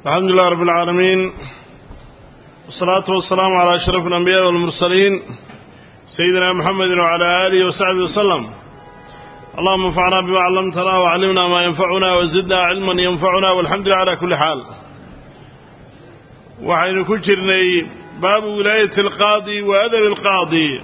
الحمد لله رب العالمين والصلاة والسلام على أشرف الأنبياء والمرسلين سيدنا محمد وعلى آله وصحبه وسلم. اللهم انفعنا بما علمتنا وعلمنا ما ينفعنا وزدنا علما ينفعنا والحمد لله على كل حال. وحين كجرني باب ولاية القاضي وأدب القاضي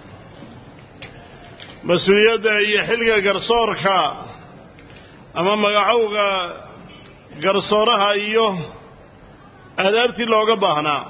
مسؤولية يحلق قرصورك أمام مقعوك قرصورها أيوه أدابتي لوغا باهنا.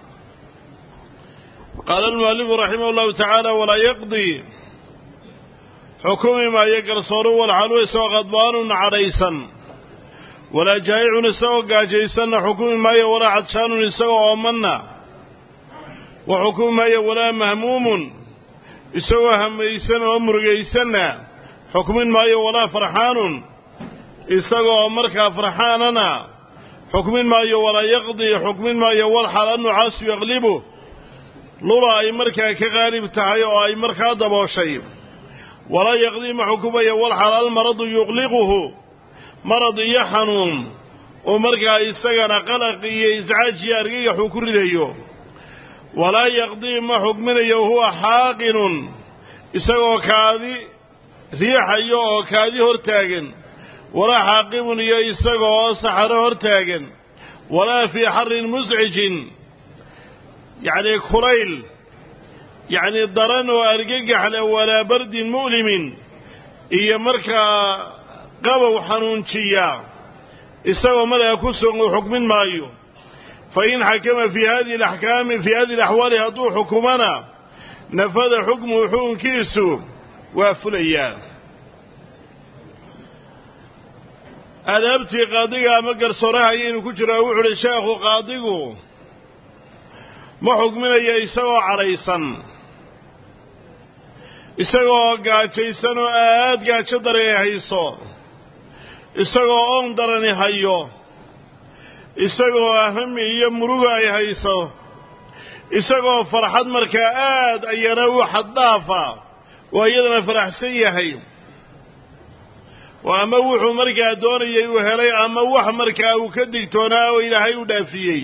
قال المؤلف رحمه الله تعالى ولا يقضي حكم ما يقرصور والحلو سوى غضبان عريسا ولا جائع سوى قاجيسا حكم ما يورى عطشان سوى أمنا وحكم ما يورى مهموم سوى هميسا ومرقيسا حكم ما يورى فرحان سوى أمرك فرحاننا حكم ما يورى يقضي حكم ما يورى حال النعاس يغلبه لولا أي مركا كغالب تحيو أي مركا دبو شيء ولا يقضي ما حكم يورى حال المرض يغلقه مرض يحنون ومركا يستغن قلق إزعاج يارقي حكر ديو ولا يقضي ما حكم هو حاقن يسوى كاذي ريح أيوه كاذي هرتاقن ولا حاقم يسوى سحر هرتاقن ولا في حر مزعج يعني كريل يعني ضرن وأرقق ولا برد مؤلم إيا مركا قبو حنونشيا استوى ملا يكسر حكم مايو فإن حكم في هذه الأحكام في هذه الأحوال هدو حكمنا نفذ حكم حكم كيسو وفليا أدبتي قاضيها مقر صراحة ينكجر وعلى الشيخ قاضيه ما حكمنا يسوى عريسا isagoo gaajaysan oo aad gaajo dareehayso isagoo oon darani hayo isagoo ahami iyo murugo ay hayso isagoo farxad markaa aad ayana u xaddaafa oo iyadana faraxsan yahay oo ama wuxuu markaa doonayay uu helay ama wax markaa uu ka digtoonaa oo ilaahay u dhaafiyey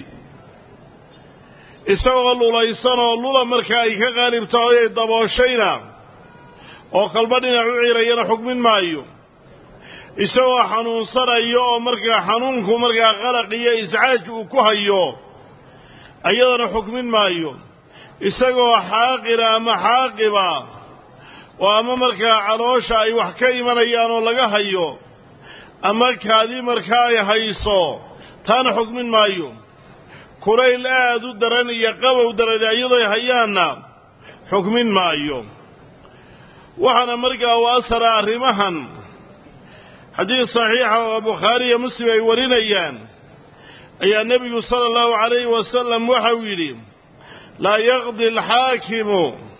isagoo lulaysan oo lula markaa ay ka qaalibto oo ay dabooshayna oo qalba dhinac u ciirayana xukmin maayo isagoo xanuunsanayo oo markaa xanuunku markaa qalaq iyo iscaaj uu ku hayo ayadana xukmin maayo isagoo xaaqira ama xaaqiba oo ama markaa caloosha ay wax ka imanayaan oo laga hayo ama kaadi markaa ay hayso taana xukmin maayo kulayl aad u daran iyo qabow daran iyadoo hayaana xukmin maayo وحنا مرقى وأسر أرمها حديث صحيح وبخاري مسلم يورينا أي النبي صلى الله عليه وسلم وحويلي لا يقضي الحاكم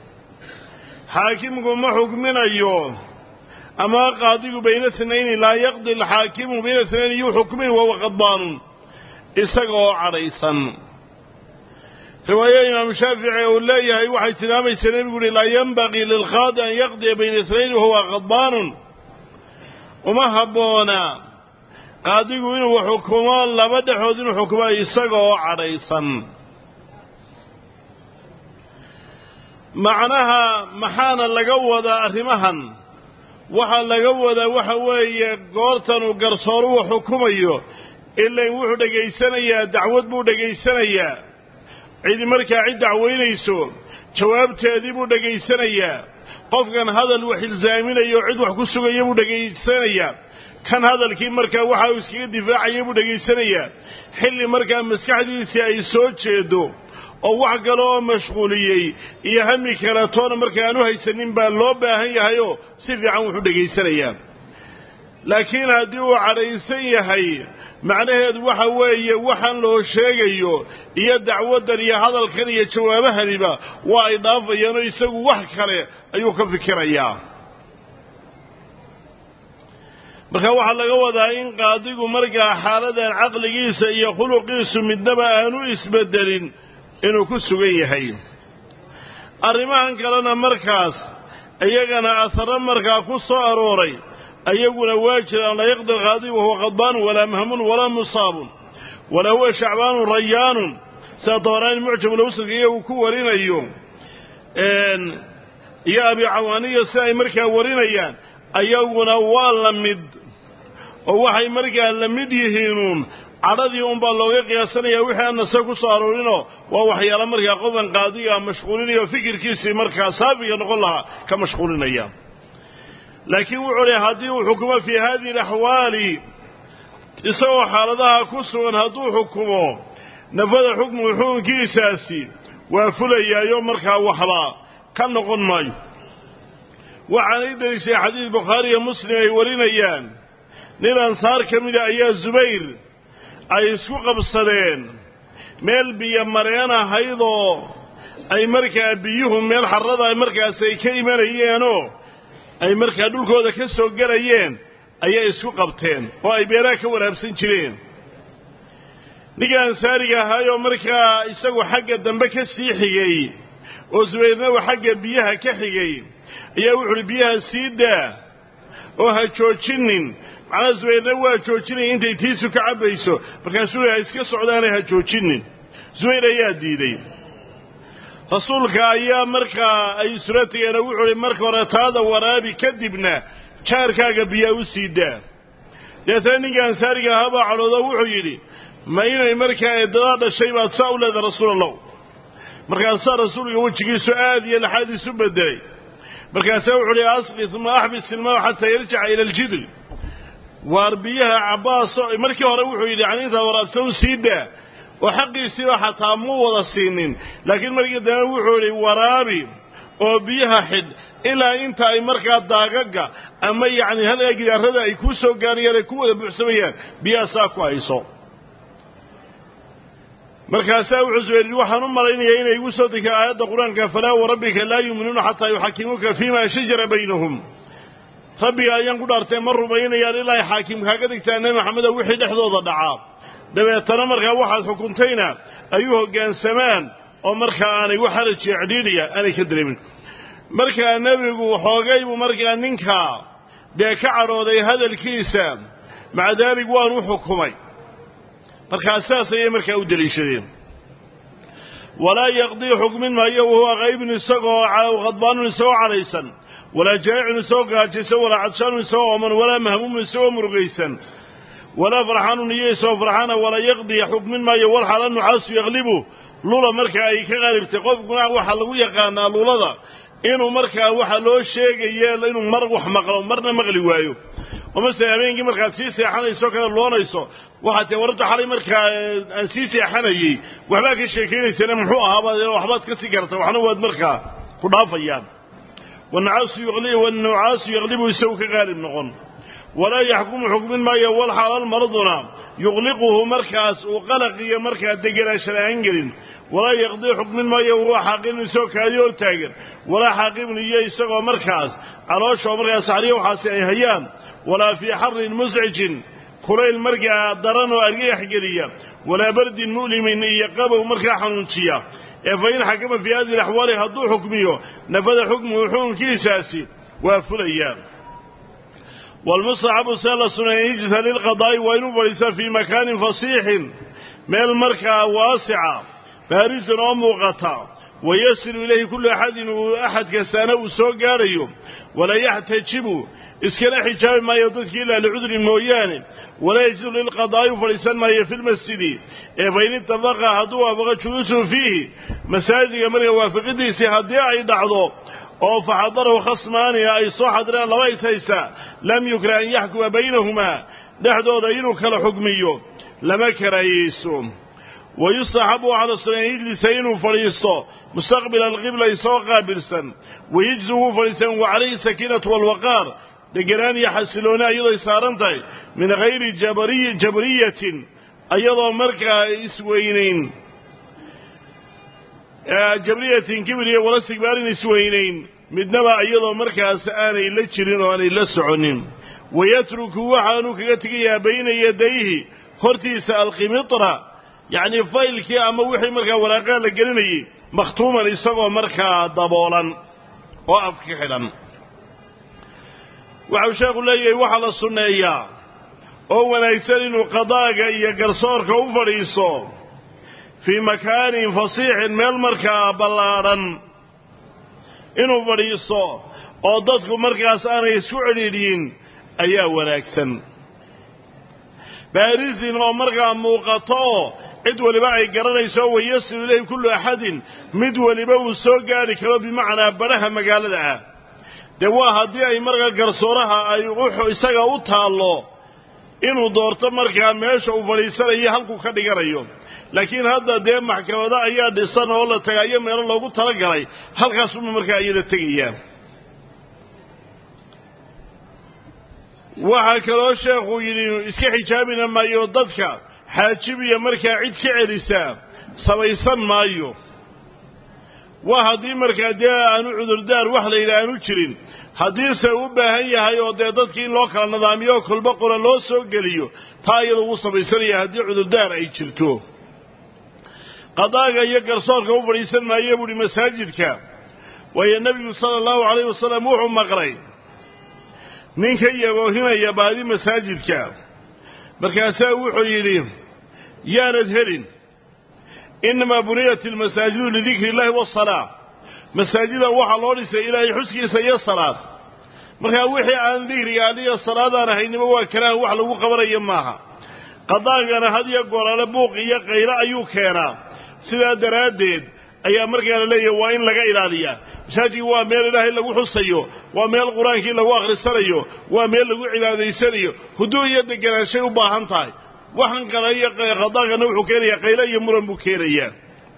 حاكمكم حكمنا أيوه أما قاضي بين اثنين لا يقضي الحاكم بين اثنين يحكمه وهو غضبان إسقوا عريسا رواية إمام الشافعي يقول لا يهي واحد تنامي سنين يقول لا ينبغي للقاضي أن يقضي بين اثنين وهو غضبان وما هبونا قاضي يقول وحكمان لابد حوذين حكمان يساقوا عريسا معناها محانا لقوضا أرمها وحا لقوضا وحوي قورتان وقرصارو وحكميو إلا يوحو دقيسانيا دعوت بو دقيسانيا عيد مركا عيد دعوينيسو جوابتي بو دغيسانيا قفكان هذا وحيل زامينيو عيد wax ku sugaya buu dhageysanaya kan hadalkii markaa waxa uu iskaga difaacay buu dhageysanaya xilli markaa maskaxdiisa ay soo jeedo oo wax galo mashquuliyay iyo hami kala toona markaa aanu haysanin baa loo baahan yahay oo si fiican wuxuu dhageysanaya laakiin hadii uu careysan yahay macnaheedu waxa weeye waxaan loo sheegayo iyo dacwadan iyo hadalkan iyo jawaabahaniba waa ay dhaafayaan oo isagu wax kale ayuu ka fikirayaa marka waxa laga wadaa in qaadigu markaa xaaladan aqligiisa iyo khuluqiisu midnaba aanu isbedelin inuu ku sugan yahay arrimahan kalena markaas iyagana asar markaa ku soo arooray أيقنا واجر أن لا يقدر غاضب وهو غضبان ولا مهم ولا مصاب ولا هو شعبان ريان سطوران معجم الأوسط وكورين أيوم يا أبي عوانية ساي مركا ورينيان أيونا واللمد ووحي مركا لمد يهينون عرضي بالله قياسنا يا وحي أن ساكو صارولينو ووحي على مركا قضا قاضية مشغولين وفكر كيسي مركا سابقا نقول لها كمشغولين أيام لكن وعلي هذه حكمة في هذه الأحوال يسوى حالتها كسوا هدو حكمه نفذ حكم الحكم كيساسي وفليا يوم مركا وحلا كان نقول ماي وعن إدريس حديث بخاري مسلم ورينيان للأنصار كميدا أيها الزبير أي سوق بالصدين ميل بيا مريانا هيضو أي مركا بيهم ميل حرضا أي مركا سيكي مريانو أي مركا دولكو ذا كسو قريين أي سوق بتين وأي بيراك ورابسين جرين نيجا أنصاريا هايو مركا يسوي حق الدنبك السيحيي وزبيرنا وحق بيها كحيي يوحل بيها سيدا وهجوجنين على زبيرنا وهجوجنين انت تيسو كعبيسو فكان سوريا اسكا سعوداني هجوجنين زبير يا ديدي رسولك ايام مركا اي سورتي انا وحل مركا ورتادا ورابي كدبنا شاركا بيها وسيدا يثاني كان سارقا هبا على ذا يلي ما إنه مركا إدراد الشيء ما تساول هذا رسول الله مركا صار رسول يوجه سؤال يلحدث بدري مركا سوح لي أصلي ثم أحبس الماء حتى يرجع إلى الجدل واربيها عباس مركا وروحوا إلى عنيدها ورابسون سيدا وحقي سوى حتى موضى السنين لكن مركا داوحوا لي ورابي وبيها حد إلا أنت أي مركا داقاقا أما يعني هل يجي الرضا يكوسو قاريا لكوة بحسبيا بيها ساكوا يسو markaasaa wuxuu soo waxaan u malaynayaa inay ugu soo degay aayada quraanka falaa warabbika laa yu'minuuna hatta yuhakkimuka fiima shajara baynahum rabbiga ayaan ku dhaartay mar rumaynayaan ilaahay xaakim kaaga dhigtaa nabi maxamed wixii dhexdooda dhacaa dabeetana markaa waxaad xukuntayna ayuu hoggaansamaan oo markaa aanay wax xaraj cidhiidhiya aanay ka dareemin markaa nabigu xoogay buu markaa ninka dee ka carooday hadalkiisa macdaabig waan u xukumay markaa saas ayay markaa u daliishadeen walaa yaqdii xukmin maayo wahuwa qaybun isagoo qadbaanun isagoo calaysan walaa jaa'icun isagoo gaajaysan walaa cadshaanun isagoo ooman walaa mahmuumun isagoo murugaysan walaa farxaanun iyo isagoo farxaana walaa yaqdii xukmin maayo walxaala nucaasu yaqlibu lula markaa ay ka qaalibtay qofkuna waxaa lagu yaqaanaa lulada inuu markaa waxa loo sheegaye inuu mar wax maqlo marna maqli waayo ومثلا habeenkii markaad sii seexanayso kala loonayso waxa tii warta xalay markaa aan sii seexanayay waxba ka sheekeynaysan muxuu ahaaba waxbaad ka sii gartay waxna waad markaa ku dhaafayaan والنعاس يغلب يسوي كغالب نقن ولا يحكم حكم ما يول حلال مرضنا يغلقه مركز وقلق يا مركز دجراش الانجلين ولا يقضي حكم ما يروح حاقين يسوي كايول تاجر ولا حاقين يسوي مركز على شو مركز سعريه وحاسي هيان ولا في حر مزعج كريل مرجع درن واريح جريه ولا برد مؤلم يقبه مركع حنوشيه فإن حكم في هذه الأحوال هدو حكميه نفذ حكمه حكم كيساسي وفليان والمصعب سال سنيجث للقضاء وينوب وليس في مكان فصيح من المركع واسعة بارز ومغطى ويسر إليه كل أحد كسانه سوقاريه ولا يحتجب إسكن حجاب ما يضيك إلى لعذر مويان ولا يجوز للقضاء فليسان ما هي في المسجد فإن اتفق هدوها بغى جلوسه فيه مساجد يمر وافقده سيحضيع يدعضه أو فحضره خصمان أي صحة لما يسيسا لم يكره أن يحكم بينهما نحضر دينك لحكميه لما كريسهم ويستحب على الصلاة يجلسين فريسا مستقبل القبلة يسوى قابلسا ويجزه فريسا وعليه سكينة والوقار دقران يحسلون أيضا يسارنتي من غير جبرية أيضا مركا إسوينين جبرية كبرية ولا استكبار إسوينين من نبع أيضا مركا سآني إلا تشرين وأنا إلا سعنين ويترك وحانوك يتقيا بين يديه خرتيس القمطرة يعني فايل كي أما وحي مركا ولا قال لقلني مختوما يسوى مركا ضبولا وأفكحلا وعشاق الله وحل السنية oo wanaagsan inuu qadaaga iyo garsoorka u fadhiiso fii makaanin fasiixin meel markaa ballaadhan inuu fadhiiso oo dadku markaas aanay isku cidhiidhin ayaa wanaagsan baarisin oo markaa muuqato cid waliba ay garanayso wayasilu ilayhi kullu axadin mid waliba uu soo gaari karo bimacnaa badhaha magaalada ah dee waa haddii ay markaa garsooraha ay isaga u taallo inuu doorto markaa meesha uu fadhiisanayo halkuu ka dhiganayo laakiin hadda dee maxkamado ayaa dhisan oo la tagaayo meelo loogu talagalay halkaasuma markaa iyada tegayaa waxaa kaloo sheekhu yidhi iska xijaabina maayo dadka xaajibiya markaa cid ka celisa samaysan maayo waa haddii markaa dee aanu cudurdaar wax la yidhi aanu jirin haddiise u baahan yahay oo dee dadkii in loo kala nidaamiyo kolba qora loo soo geliyo taa iyada ugu samaysanaya haddii cudurdaar ay jirto qadaaga iyo garsoorka u fadhiisan maayo buuhi masaajidka waayo nebigu sala allahu calayh wasalam wuxuu maqlay ninka yaboohinaya baadi masaajidka markaasaa wuxuu yidhi yaanad helin inamaa buniyat almasaajidu lidikri illahi wasalaa masaajida waxaa loo dhisay ilaahay xuskiisa iyo salaad markaa wixii aan dikriga aliyo salaadaan ahaynimo waa karaaha wax lagu qabanayo maaha qadaagana had iyo goorale buuq iyo qaylo ayuu keenaa sidaa daraaddeed ayaa markaa la leeyahay waa in laga ilaaliyaa masaajidku waa meel ilaahay lagu xusayo waa meel qur-aankii lagu akhrisanayo waa meel lagu cibaadaysanayo huduud iyo deganaanshay u baahan tahay waxaan kale iyo qadaagana wuxuu keenayaa qaylo iyo muran buu keenayaa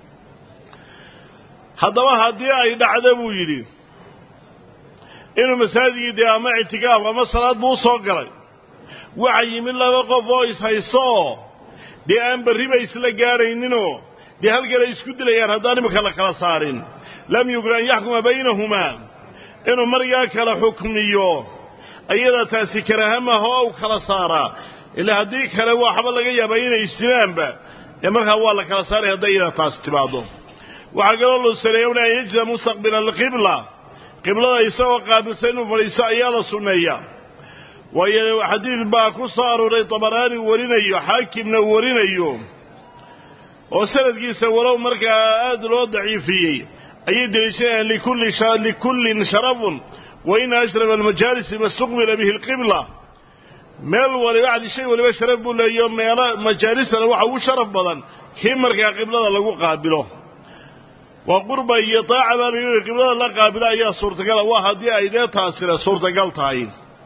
haddaba haddii ay dhacdo buu yidhi inuu masaajidkii dee ama ictikaaf ama salaad buu usoo galay waxa yimid laba qof oo ishayso oo dee aan berriba isla gaarayninoo dee halkan ay isku dilayaan haddaan imika la kala saarin lam yukun an yaxkuma baynahumaa inuu markaa kala xukmiyo ayada taasi karaaha maaha oo u kala saaraa ilaa haddii kale waxba laga yaabaa inay istilaanba ee markaa waa la kala saaray hadday iyada taasi timaado waxaa kaloo loo sareeya an yajza mustaqbila alqibla qiblada isagoo qaabilsan inuu fadhiisto ayaa la sunneeya waayo xadiid baa ku soo arooray tabaraani warinayo xaakimna warinayo oo sanadkiisa walow markaa aad loo daciifiyey ayay deliishanayaan likullin sharafun wa ina ashraf almajaalisi mastuqbila bihi alqibla meel waliba cadi shay waliba sharaf buu leeyo meelo majaalisana waxa ugu sharaf badan kii markaa qiblada lagu qaabilo waa qurba iyo taaca baa layidhi qiblada la qaabilo ayaa suurtagala waa haddii ay dee taasina suurtagal tahay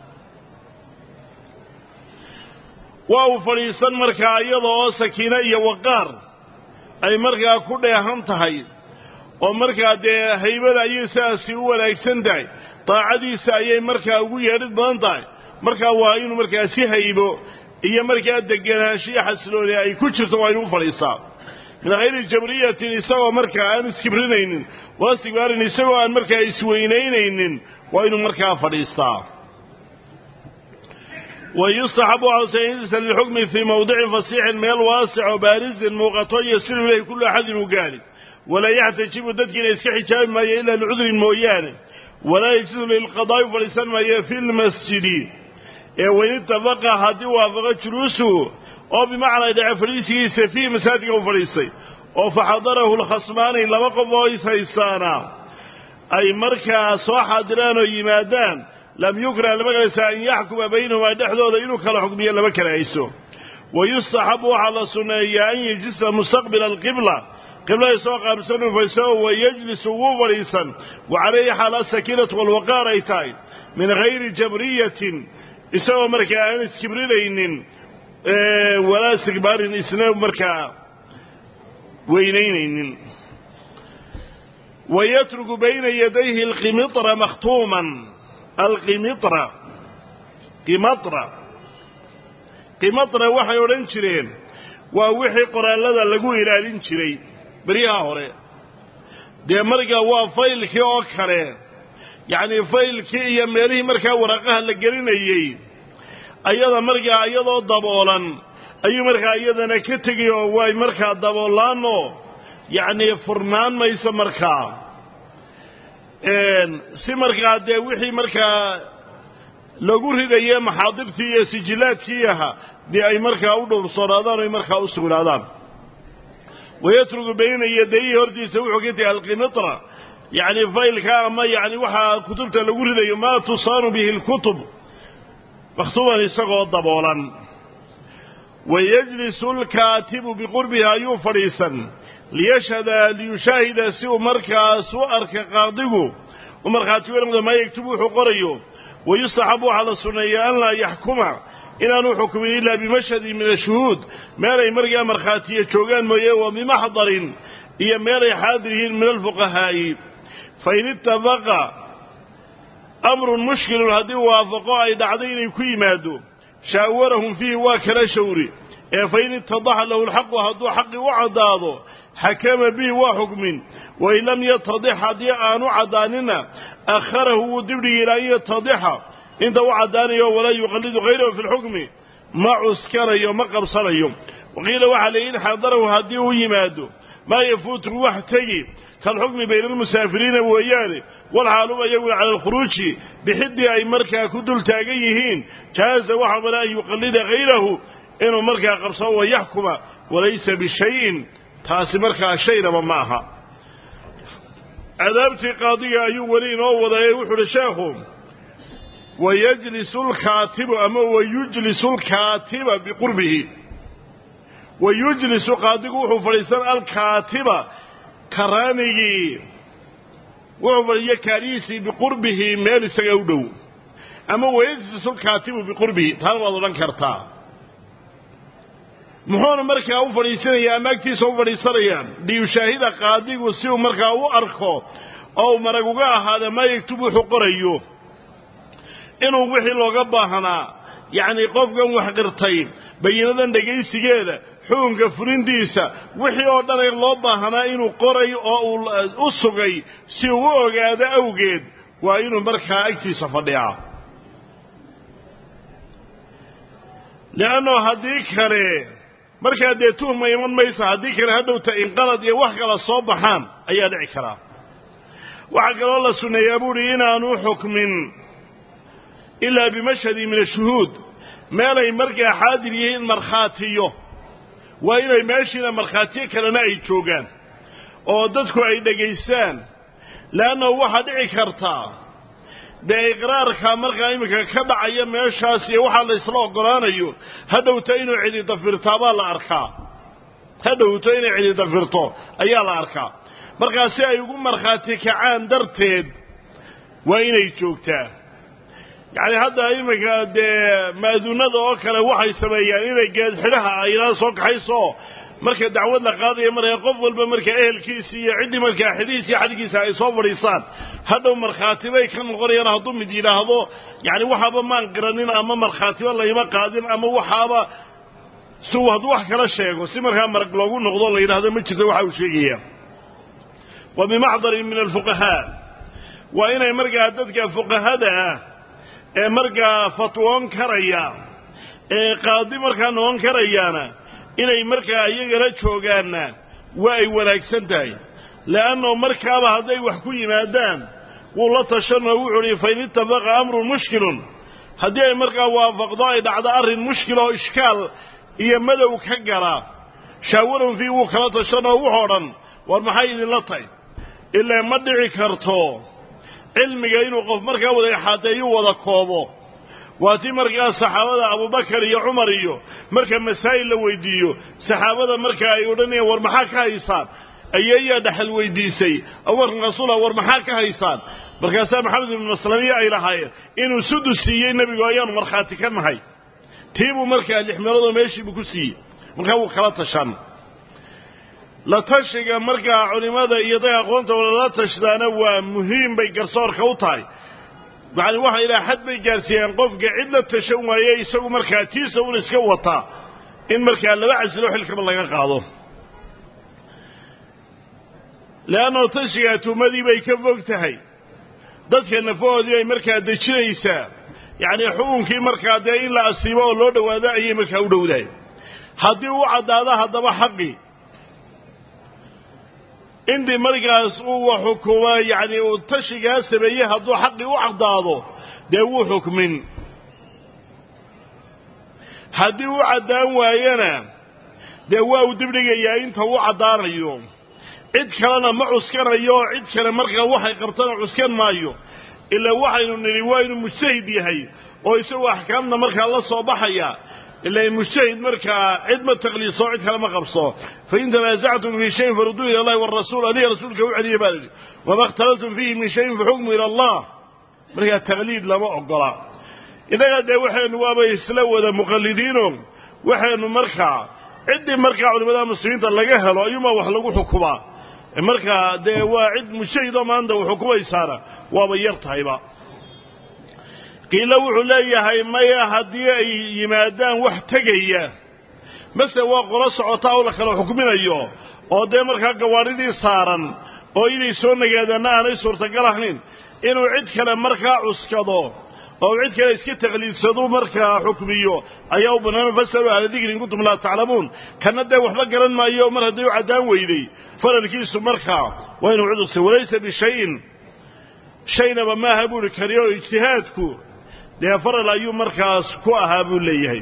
waa uu fadhiisan markaa iyada oo sakiino iyo waqaar ay markaa ku dheehan tahay oo markaa dee haybada ayay sidaasi u wanaagsan tahay daacadiisa ayay markaa ugu yeedhid badan tahay markaa waa inuu markaa si haybo iyo markaa deganaansho iyo xasilooni ay ku jirto waa inuu fadhiistaa min hayri jabriyatin isagoo markaa aan iskibrinaynin waastigaarin isagoo aan markaa isweynaynaynin waa inuu markaa fadhiistaa ويستحب حسين للحكم في موضع فصيح ميل واسع وبارز موقتو يسير إليه كل أحد وقال ولا يحتجب ددكنا يسكحي جاب ما إلا العذر المويان ولا يجوز للقضاء فلسان ما في المسجد وإن اتفق هذه وافقت جلوسه أو بمعنى إذا فريسي سفيه مساجد وفريسي وفحضره الخصمان إلا وقفوا يسيسانا أي مركا صاحة دران ويمادان لم يكره المجلس أن يحكم بينهما دحدود إنه كلا حكميا لما كان عيسو ويستحب على سنة أن يجلس مستقبل القبلة قبلة يسوق بسنه فيسوه ويجلس وفريسا وعليه حال السكينة والوقار أيتاي من غير جبرية يسوى مركا أن اسكبريلين ولا استكبار إسناب مركا وينين ويترك بين يديه القمطر مختوما القمطرة قمطرة waxay oran jireen waa wixii qoraalada lagu ilaalin jiray bariyaha hore de marka waa faylkii oo kale yaani faylkii iyo meelihii marka waraqaha la gelinayay ayada marka ayadoo daboolan ayuu marka ayadana ka tagay way marka daboolaano yaani furnaan mayso marka si markaa dee wixii markaa lagu ridayo maxaadibtii iyo sijilaadkii ahaa dee ay markaa u dhowrsoonaadaan ay markaa u sugnaadaan wayatruku bayna yadayhi hortiisa wuxuu ka tegay alqimitra yacni faylka ama yacni waxaa kutubta lagu ridayo maa tusaanu bihi alkutub makhtuuban isagoo daboolan wayajlisu alkaatibu biqurbihi ayuu fadhiisan liyushaahida si uu markaas u arka qaadigu u markhaati weynoqda maa yaktubu wuxuu qorayo wayustaxabu waxaa la sunneeya an laa yaxkuma inaanu xukumin ilaa bimashhadin min ashuhuud meelay markaa markhaatiya joogaan mooye wa bimaxdarin iyo meelay xaadir yihiin min alfuqahaa'i fain ittafaqa amrun mushkilun haddii waafaqo ay dhacday inay ku yimaado shaawarahum fiihi waa kala shawri ee fain ittadaxa lahu alxaqu hadduu xaqi u caddaado xakama bihi waa xukmin wain lam yatadix haddii aanu caddaanina akharahu wuu dibdhigi ilaa an yatadixa inta u caddaanayo walaa yuqallidu hayrahu fi lxukmi ma cuskanayo ma qabsanayo waqiila waxaa la in xadarahu haddii uu yimaado maa yafuutu wax tegi kalxukmi bayna almusaafiriina weeyaane walxaaluma iyaguna cala alkhuruuji bixiddii ay markaa ku dul taagan yihiin jaaza waxaa mala an yuqallida hayrahu inuu markaa qabsado wayaxkuma walaysa bishayin taasi markaa shaynaba ma aha cadaabtii qaadiga ayuu weli inoo wadayay wuxuu uhi sheekhu wayajlisu alkaatibu ama wayujlisu alkaatiba biqurbihi wayujlisu qaadigu wuxuu fadhiisan alkaatiba karaanigii wuxuu fadhiiyo kaarihiisii biqurbihi meel isaga u dhow ama wayajlisu alkaatibu biqurbihi taana waad odhan kartaa muxuuna markaa u fadhiisanayaa ama agtiisa u fadhiisanayaan liyushaahida qaadigu si uu markaa u arko oo uu marag uga ahaada maa yaktub wuxuu qorayo inuu wixii looga baahnaa yacni qofkan wax qirtay bayinadan dhegaysigeeda xukunka fulintiisa wixii oo dhan loo baahnaa inuu qoray oo uu u sugay si uu u ogaado awgeed waa inuu markaa agtiisa fadhiyaa leanno haddii kale markaa dee tuhma iman maysa haddii kale hadhowta inqalad iyo wax kala soo baxaan ayaa dhici karaa waxaa kaloo la sunneeyaa buuhi inaanu xukmin ilaa bimashhadin min ashuhuud meelay markaa xaadir yihiin markhaatiyo waa inay meeshiina markhaatiyo kalena ay joogaan oo dadku ay dhegaystaan leanna waxaa dhici kartaa dee iqraarka markaa iminka ka dhacaya meeshaas iyo waxaa la isla oggolaanayo hadhowta inuu cidi dafirtaabaa la arkaa hadhowta inay cidi dafirto ayaa la arkaa markaa si ay ugu markhaati kacaan darteed waa inay joogtaa yacni hadda iminka dee maaduunada oo kale waxay sameeyaan inay geedxidhaha aynaa soo kaxayso marka dacwad la qaadaya markaa qof walba markaa ehelkiisi iyo ciddii markaa xidhiis iyo xadhgiisa ay soo fadhiisaan hadhow markhaatibay ka noqonayaan hadduu mid yidhaahdo yacni waxaaba maan qiranin ama markhaatiba layma qaadin ama waxaaba si uu hadduu wax kala sheego si markaa marag loogu noqdo la yidhahdo ma jirto waxa uu sheegaya wa bimaxdarin min alfuqahaa waa inay markaa dadka fuqahada ah ee markaa fatwoon karaya ee qaadi markaa noqon karayaana inay markaa iyagala joogaanna waa ay wanaagsan tahay le'anno markaaba hadday wax ku yimaadaan wuu la tashanoo wuxuu uhi fain ittafaqa amrun mushkilun haddii ay markaa waafaqdo ay dhacdo arrin mushkil oo ishkaal iyo madow ka gala shaawarun fii wuu kala tashanoo wuxoo dhan war maxay idinla tahay ilaa ma dhici karto cilmiga inuu qof markaa wada ixaadeeyu wada koobo waa tii markaa saxaabada abubakar iyo cumar iyo marka masaa'il la weydiiyo saxaabada markaa ay odhanayaan war maxaa ka haysaan ayeeyaa dhaxal weydiisay abubakar rasuula war maxaa ka haysaan markaasaa maxamed ibnu maslamiye ay lahaayeen inuu sudus siiyey nebigu ayaanu markhaati ka nahay tiibuu markaa 6 meeloodoo meeshiibuu ku siiyey markaa wuu kala tashan la tashiga markaa culimada iyo dadka aqoonta lala tashdaana waa muhiim bay garsoorka u tahay yacni waxa ilaa xad bay gaarsiiyeen qofka cid la tashan waaye isagu markaa tiisa un iska wataa in markaa laba casilo xilkaba laga qaado leanno tashigaa tuumadii bay ka fog tahay dadka nafahoodii ay markaa dejinaysaa yacni xukunkii markaa dee in la asiibo oo loo dhowaado ayay markaa u dhowdahay haddii u caddaado haddaba xaqii intii markaas uu xukuma yacni uu tashigaa sameeyey hadduu xaqii u caddaado dee wuu xukmin haddii uu caddaan waayana dee waa uu dibdhigayaa inta uu caddaanayo cid kalena ma cuskanayo oo cid kale markaa waxay qabtana cuskan maayo ilaa waxaynu nidhi waa inuu mujtahid yahay oo isagoo axkaamna markaa la soo baxaya ilaa mujtahid markaa cid ma taqliiso cid kale ma qabso fain tanaasactum fii shayin faruduu ila allahi warasuul alihi rasuulka u celiya baa lidhi wama ikhtalaftum fiihi min shayin faxukmu ila allah markaa taqliid lama ogola innaga dee waxaynu waaba isla wada muqallidiino waxaynu markaa ciddii markaa culimada muslimiinta laga helo ayuunbaa wax lagu xukumaa markaa dee waa cid mujtahid oo maanta uu xukumaysaana waaba yar tahayba qiila wuxuu leeyahay maya haddii ay yimaadaan wax tegaya mase waa qolo socotaa oo la kala xukminayo oo dee markaa gawaadhidii saaran oo inay soo nagaadaanna aanay suurtagal ahayn inuu cid kale markaa cuskado oo cid kale iska taqliidsadu markaa xukmiyo ayaa u bannaan fasalu ahla dikri in kuntum laa taclamuun kana dee waxba garan maayo mar haddii u caddaan weyday faralkiisu markaa waa inuu cudursa walaysa bishayin shaynaba maaha buuhi kariyo ijtihaadku dee faral ayuu markaas ku ahaa buu leeyahay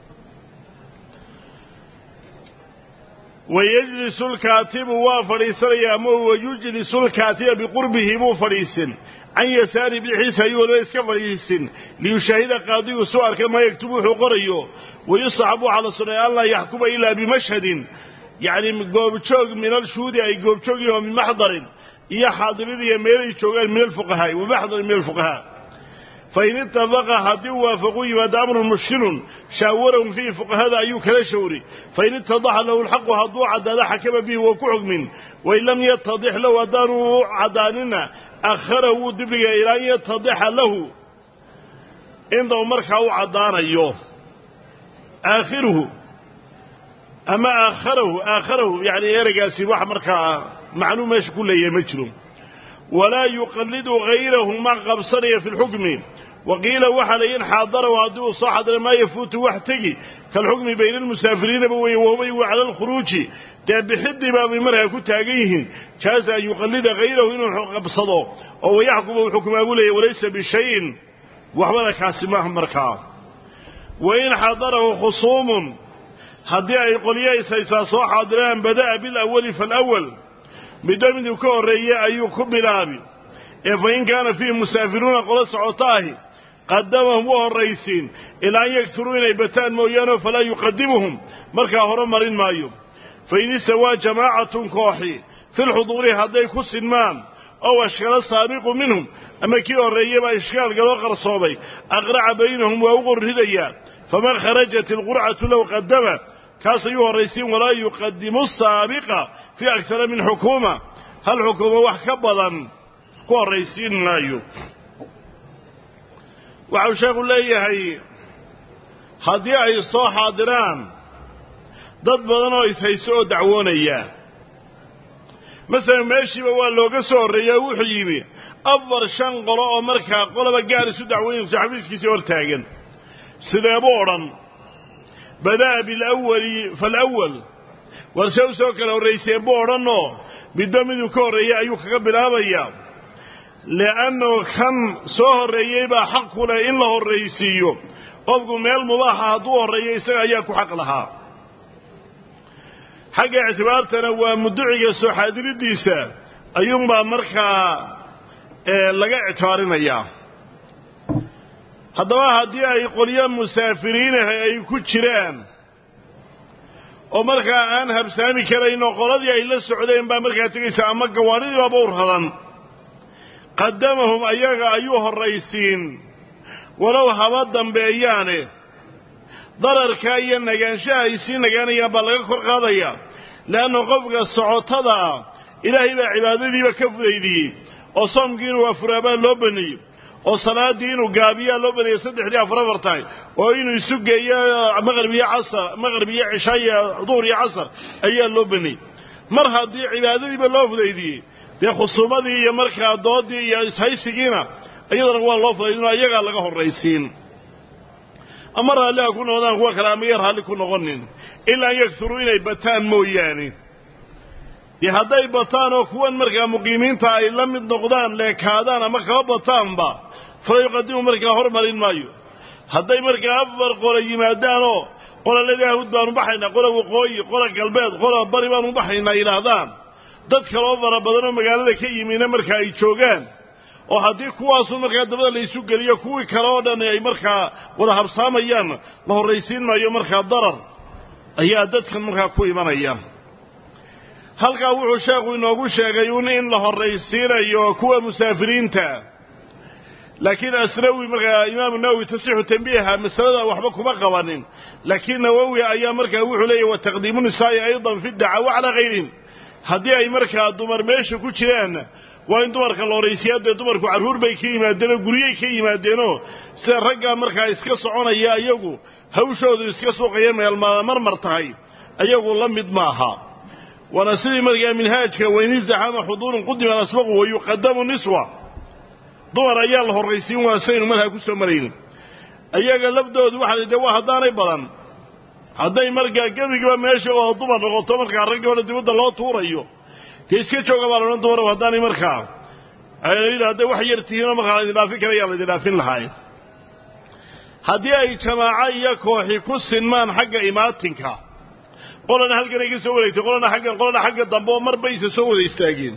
wayajlisu lkaatibu waa fadhiisanaya ama wayujlisu lkaatiba biqurbihi buu fadhiisin can yasaari bixiisa ayuu waliba iska fadhiisin liyushaahida qaadigu soo arka maa yaktubu wuxuu qorayo wayustaxabu waxaa la sunnaya an laa yaxkuma ilaa bimashhadin yacni goobjoog min alshuhudi ay goobjoog yihiin oo min maxdarin iyo xaadirid iyo meelay joogaan min alfuqahaai wa maxdarin min alfuqahaa fain itafaqa haddii u waafaqu yimaado amrun mushkilun shaawarahum fiihi fuqahada ayuu kala shawri fain itadaxa lahu lxaqu hadduu caddaado xakama bihi waa ku xugmin wain lam yatadix lahu haddaanu u caddaanina akharahu wuu dibdhigaya ilaa an yatadixa lahu inta markaa u caddaanayo aakhiruhu ama aakharahu yani ereygaasi wax markaa macnuu meesha ku leeyahay ma jiro walaa yuqallidu hayrahu ma qabsanaya fi lxukmi waqiila waxaa la in xaadarahu haddii uu soo xadira maa yafuutu wax tegi kalxukmi bayna almusaafiriinaba weeye wahuwa cala alkhuruuji dee bixidii baabay markaa ku taagan yihiin jaaza an yuqallida hayrahu inuu qabsado oo wayaxkuma u xukmaa buu leeyahy walaysa bishayin waxbana kaasi maaha markaa wain xadarahu khusuumun haddii ay qolyo ishaysaa soo xaadiraan bada'a bilawali falawal midba miduu ka horreeye ayuu ku bilaabi ee fain kaana fiihi musaafiruuna qolo socoto ahi qadamahum u horraysiin ilaa an yagturuu inay bataan mooyaane falaa yuqadimuhum markaa hore marin maayo fain istawaa jamaacatun kooxi fi lxuduuri hadday ku sinmaan ow ashkala saabiqu minhum ama kii horreeye baa ishkaalka loo qarsoomay aqraca baynahum waa u qorridayaa faman kharajat ilqurcatu low qadama kaas ayuu horraysiin walaa yuqadimu saabiqa fii aktara min xukuuma hal xukuuma wax ka badan ku horraysiin maayo waxau sheekhu leeyahay haddii ay soo xaadiraan dad badan oo ishayso oo dacwoonaya masalan meeshiiba waa looga soo horreeya oo wuxuu yimi 4-5 qolo oo markaa qoloba gaar isu dacwoonaysa xafiiskiisii hor taagan sideebuu odhan bada'a bilawali falawal warse u soo kala horrayseen buu odhanoo midba miduu ka horreeyey ayuu kaga bilaabayaa li'annahu kan soo horreeyey baa xaq ku leh in la horraysiiyo qofku meel mubaaxa hadduu horreeyo isaga ayaa ku xaq lahaa xagga ictibaartana waa muduciga soo xaadiriddiisa ayuunbaa markaa laga ictibaarinayaa haddaba haddii ay qolyo musaafiriinaha ay ku jiraan oo markaa aan habsaami karayn oo qoladii ay la socdeen baa markaa tegaysa ama gawaadhidii baaba u radan qadamahum ayaga ayuu horraysiin walow haba dambeeyaane dararka iyo nagaanshaha ay sii nagaanayaan baa laga kor qaadayaa leanna qofka socotada ilaahay baa cibaadadiiba ka fudaydiyey oo soomkii inuu afuraabaa loo baneeyey oo salaaddii inuu gaabiyaa loo baneeyey 3 4 tahay oo inuu isu geeyo maqrib iyo cishaa iyo duhur iyo casar ayaa loo baneeyey mar haddii cibaadadiiba loo fudaydiyey dee khusuumadii iyo markaa doodii iyo ishaysigiina iyadana waa loo fudaydinoo iyagaa laga horraysiin ama raalli ha ku noqdaan kuwa kale ama yar raalli ku noqonin ilaa an yagturuu inay bataan mooyaane dee hadday bataan oo kuwan markaa muqiimiinta ay la mid noqdaan leekaadaan ama kaba bataanba fala yuqadimu markaa hormarin maayo hadday markaa 4 qolo yimaadaanoo qola leedahay baanu baxayna qola waqooyi qola galbeed qola bari baanu baxayna ilaahdaan dad kale oo fara badan oo magaalada ka yimina marka ay joogaan oo haddii kuwaasu markaa dabada la isu geliyo kuwii kale oo dhan ay markaa wada habsaamayaan la horraysiin maayo markaa darar ayaa dadkan markaa ku imanaya halkaa wuxuu sheekhu inoogu sheegay in la horraysiinayo kuwa musaafiriinta laakiin asnawi markaa imaamu nawawi tasixu tanbiiha masalada waxba kuma qabanin laakiin nawawi ayaa markaa wuxuu leeyahay wataqdiimu nisaa'i aydan fi dacwa ala ghayrihim haddii ay markaa dumar meesha ku jiraan waa in dumarka la horraysiyaadee dumarku carruur bay ka yimaadeenoo guryay ka yimaadeenoo sida raggaa markaa iska soconaya iyagu hawshoodu iska suuqaya meel marmar tahay ayagu la mid maaha waana sidii markaa minhaajka wain izdaxama xuduurun qudima alasbaqu wayuqadamu niswa dumar ayaa la horraysiin waa saynu markaa ku soo maraynin ayaga lafdoodu waxaa de waa haddaanay badan hadday markaa gebigiba meesha oo dumar noqoto markaa raggii hore dibadda loo tuurayo dee iska jooga baa laodhan dumar haddaanay markaa hadday wax yar tihiinoo markaa laydin dhaafin kara ayaa laydin dhaafin lahaay haddii ay jamaaco iyo kooxi ku sinmaan xagga imaatinka qolana halkan ay ka soo wareegtay qolana xagga dambe oo mar baysa soo wada istaageen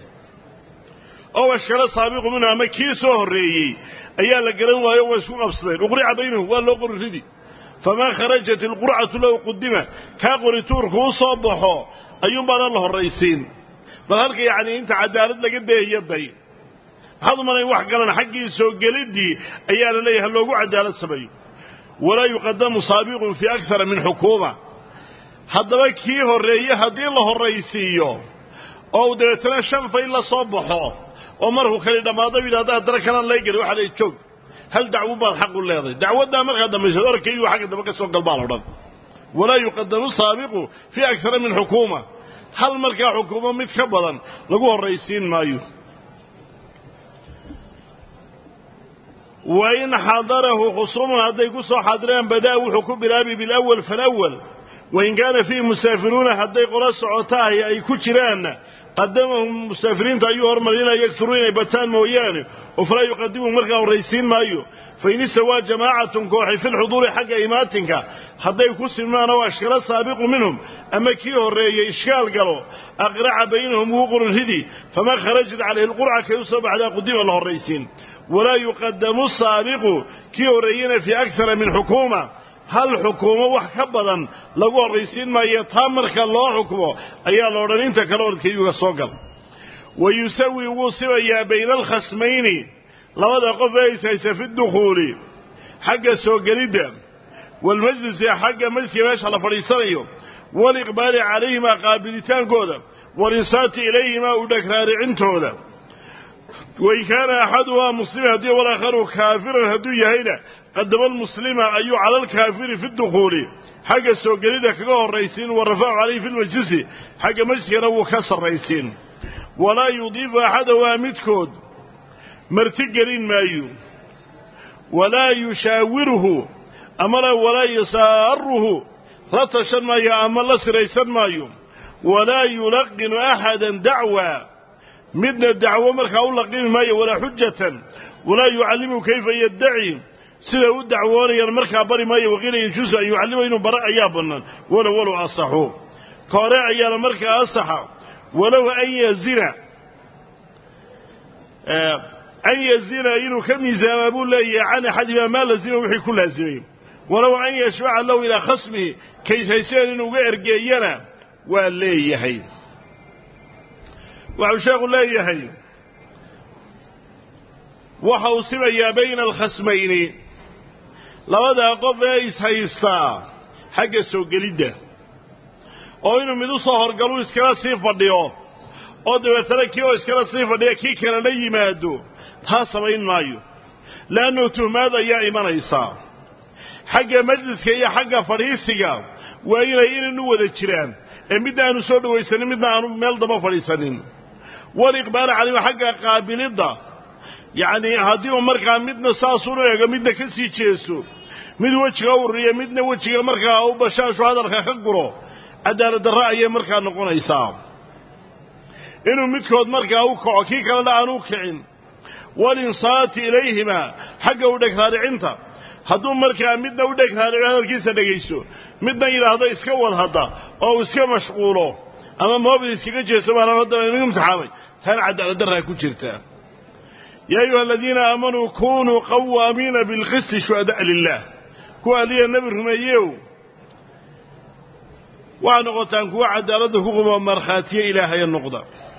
oo washkala saabiqu minhu ama kii soo horreeyey ayaa la garan waayo waa isku qabsadeen uqrica baynahum waa loo qori ridi famaa kharajat ilqurcatu low qudima kaa qorituurku u soo baxo ayuunbaana la horraysiin bal halka yacni inta cadaalad laga deeyaday maxaad umanayn wax galan xaggii soo geliddii ayaa la leeyahay loogu cadaalad sameeyo walaa yuqadamu saabiqun fii akara min xukuuma haddaba kii horreeye haddii la horraysiiyo oo uu dabeetana shan fayl la soo baxo oo markuu kali dhammaado yidhahda haddana kanaan lay geli waxaa la joog hal dacwo baad xaq u leedahay dacwaddaa markaa dambaysaad orkayu xagga dambe ka soo galbaa la odhan walaa yuqadamu saabiqu fii akara min xukuuma hal markaa xukuumo mid ka badan lagu horraysiin maayo wain xadarahu khusuumun hadday ku soo xadireen badaa wuxuu ku bilaabi bilawal falawal wain kaana fiihi musaafiruuna hadday qolo socotahay ay ku jiraanna qadamahum musaafiriinta ayuu hormarinaya yaksuruun inay bataan mooyaane oo falaa yuqadimu markaa horraysiin maayo fain istawaa jamaacatun kooxi fi lxuduuri xagga imaatinka hadday ku silmaan oo ashkala saabiqu minhum ama kii horreeyey ishkaal galo aqraca baynahum wuu qururridi famaa kharajat calayhi lqurca kay u soo baxdaa qudima la horraysiin walaa yuqadamu saabiqu kii horreeyena fii akara min xukuuma hal xukuumo wax ka badan lagu horraysiin maayo taa marka loo xukmo ayaa la odhan inta kale orkayuga soo gal wa yusawi wuu sibayaa bayna alkhasmayni labada qof ee ishaysa fi dukhuuli xagga soo gelidda waalmajlisi xagga majliska meesha la fadhiisanayo waaliqbaali calayhimaa qaabilitaankooda walinsaati ilayhimaa u dhagraaricintooda wain kaana axaduhaa muslima haddii walaakharu kaafiran hadduu yahayna qadama almuslima ayuu cala alkaafiri fi dukhuuli xagga soo gelidda kaga horraysiin wa rafacu calayhi fi lmajlisi xagga majliskana wuu ka sarraysiin walaa yudiifu axadahaa midkood marti gelin maayo walaa yushaawiruhu amana walaa yusaaruhu la tashan maayo ama la siraysan maayo walaa yulaqinu axadan dacwa midna dacwo markaa u laqimi maayo walaa xujatan walaa yucallimu kayfa yaddaci sida u dacwoonayaan markaa bari maayo waqiila yajuusu an yucallima inuu bara ayaa bannaan walow asaxu ka hore ayaana markaa asaxa walow an yazina inuu ka miisaamaa buu leeyahay can axadimaa maa lazima wixii ku laasimay walow an yashfaca lahu ilaa khasmihi kayshayseen inuu uga ergeeyana waa leeyahay waxuu sheekhu leeyahay waxa uu sibayaa bayna alkhasmayni labadaa qof ee ishaystaa xagga soo gelidda oo inuu mid u soo horgalu iskala sii fadhiyo oo dabeetana kii oo iskala sii fadhiya kii kalena yimaado taa samayn maayo le'annu tuhmaad ayaa imanaysaa xagga majliska iyo xagga fadhiisiga waa inay inaynu wada jiraan ee midna aanu soo dhawaysanin midna aanu meel daba fadhiisanin waliqbaala calayhim xagga qaabilidda yacnii haddii uu markaa midna saasunu eego midna ka sii jeeso mid wejiga urriyo midna wejiga markaa u bashaashu hadalka ka guro cadaalad darra ayay markaa noqonaysaa inuu midkood markaa u kaco kii kalena aan u kicin walinsaati ilayhimaa xagga u dhegraaricinta hadduu markaa midna u dhegtaadhico hadalkiisa dhegayso midna yidhaahdo iska wad hadda oo iska mashquulo ama moobil iskaga jeeso baan haddana inagu imtixaamay tan cadaalad darraa ku jirtaa yaa ayuha aladiina aamanuu kunuu qawaamiina bilqisti shuhada'a lilah kuwa aliya nebi rumeeyew waxaa noqotaan kuwa cadaaladda ku qubo markhaatiye ilaahaya noqda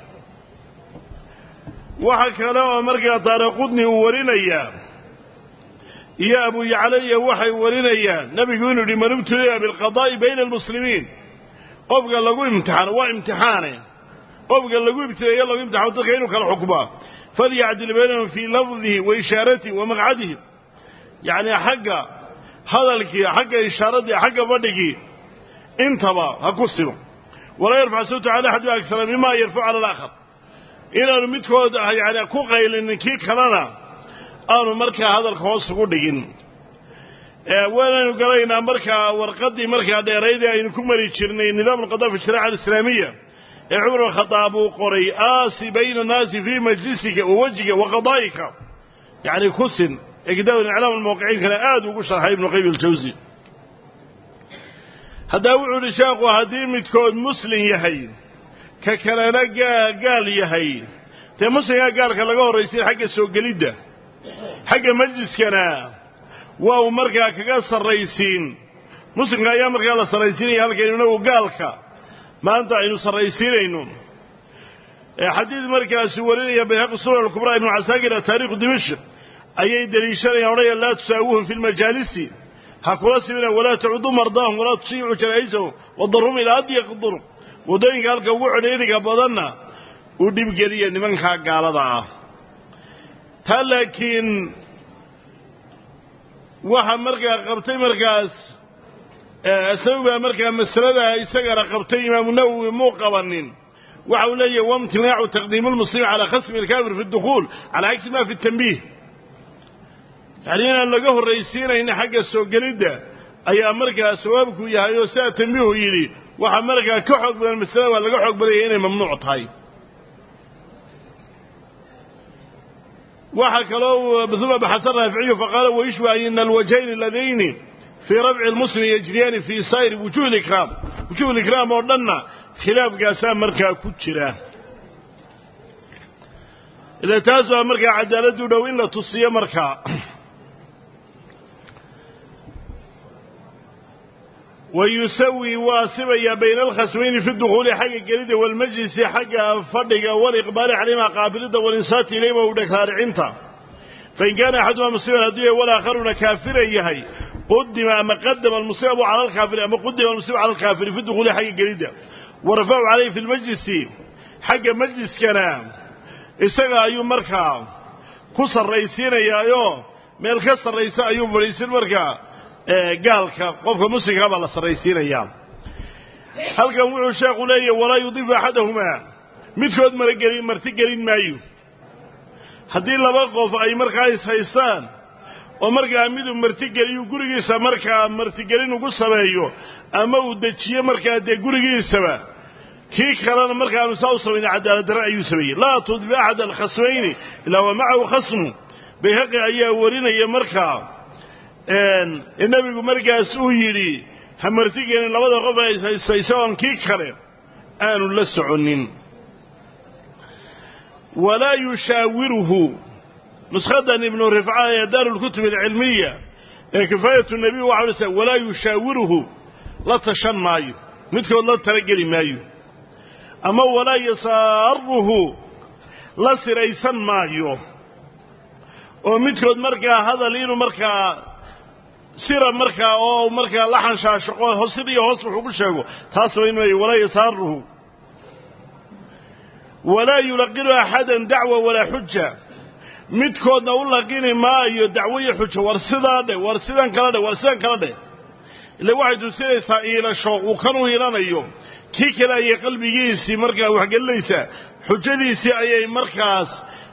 waxa kale oo markaa daaraqudni uu warinayaa iyo abu yaclaya waxay warinayaan nebigu inuu yidhi man ibtuliya bilqadaa'i bayna almuslimiin qofka lagu imtixaano waa imtixaane qofka lagu ibtileeyo lagu imtixaano dadka inuu kala xukmaa falyacdil baynahum fii lafdihi wa ishaaratihi wa maqcadihi yacni xagga hadalkii xagga ishaaradii xagga fadhigii intaba ha ku simo walaa yarfac sawtu cala axadi agsara mima yarfacu cala alaakhar inaanu midkood yani ku qaylinin kii kalena aanu markaa hadalka hoos ugu dhigin waanaynu galaynaa markaa warqaddii markaa dheeraydii aynu ku mari jirnay nidaam alqadaa fi shariica alislaamiya ee cumar alkhadaab uu qoray aasi bayna annaasi fii majlisika wa wejhika wa qadaa'ika yacni kusin ee kitaab iclaam almawqiciinkana aad ugu sharxay ibnu qayyim aljawsi haddaa wuxuu uhi sheekhu haddii midkood muslim yahay ka kalena gaal yahay dee muslimkaa gaalka laga horraysiin xagga soo gelidda xagga majliskana waa uu markaa kaga sarraysiin muslimka ayaa markaa la sarraysiinaya halkaynu inagu gaalka maanta aynu sarraysiinayno xadiid markaasu warinaya bayhaqi sunan alkubraa ibnu casaakir taariikhu dimashq ayay deliishanayaan odhaya laa tusaawuhum fi lmajaalisi ha kula simina walaa tacudu mardaahum walaa tushiicu janaa'isahum wadaruhum ilaa adyaqi duruq waddooyinka halka ugu cidhiidhiga badanna u dhibgeliya nimankaa gaalada ah taa laakiin waxa markaa qabtay markaas sababaa markaa masalada isagana qabtay imaamu nawowi muu qabanin waxa uu leeyahay wamtinaacu taqdiimu lmuslimi calaa khasmi alkaafir fi dukhuul calaa cagsi ma fi tanbiih yani inaan laga horraysiinayna xagga soo gelidda ayaa markaa sawaabku yahay oo sidaa tanbiihu yidhi waxaa markaa ka xoog badan masalada waa laga xoog badaya inay mamnuuc tahay waxaa kaloo uma baxasa raaficiyu faqaala wayushba ina alwajhayni aladayni fii rafci lmuslimi yajriyaani fii saa'iri wujuh likraam wujuh likraam oo dhanna khilaafkaasaa markaa ku jira ila taas waa markaa cadaaladdu dhow in la tusiyo markaa wayusawi waa sibayaa bayna alkhasmayni fi dukhuuli xagga gelida waalmajlisi xagga fadhiga waliqbaali calayhima qaabilidda walinsaati ilayhima u dhegtaaricinta fain kaana axadumaa musliman hadduu yahay walaakharuna kaafiran yahay qudima ama qadama almuslimu cala alkaafiri ama qudima almuslimu cala alkaafiri fi dukhuuli xagga gelidda warafacu calayhi fi lmajlisi xagga majliskana isaga ayuu markaa ku sarraysiinayaayo meel ka sarraysa ayuu fadhiisin markaa gaalka qofka muslimkaa baa la sarraysiinayaa halkan wuxuu sheekhu leeyahy walaa yudifu axadahumaa midkood martigelin maayo haddii laba qof ay markaa ishaystaan oo markaa miduu martigeliyu gurigiisa markaa martigelin ugu sameeyo ama uu dejiyo markaa dee gurigiisaba kii kalena markaanu saa u samayna cadaalad darre ayuu sameeyey laa tudfi axad alkhasmayni ilaa wa macahu khasmu bayhaqi ayaa warinaya markaa nebigu markaas uu yidhi ha martigelin labada qof ay ishaysa oon kii kale aanu la soconin walaa yushaawiruhu nuskhadan ibnu rifca ee daaru lkutub alcilmiya ee kifaayatu nebiy waxa usa walaa yushaawiruhu la tashan maayo midkood la talageli maayo ama walaa yasaaruhu la siraysan maayo oo midkood markaa hadal inuu markaa sira markaa oo markaa la xanshaashaqo sir iyo hoos wuxuu ku sheego taas samayn maayo walaa yasaaruhu walaa yulaqinu axadan dacwa walaa xuja midkoodna u laqini maayo dacwo iyo xujo war sidaa dheh war sidan kala dheh war sidan kala dheh ila waxay tusinaysaa iilasho uu kan u hilanayo kii kale ayay qalbigiisii markaa waxgelinaysaa xujadiisii ayay markaas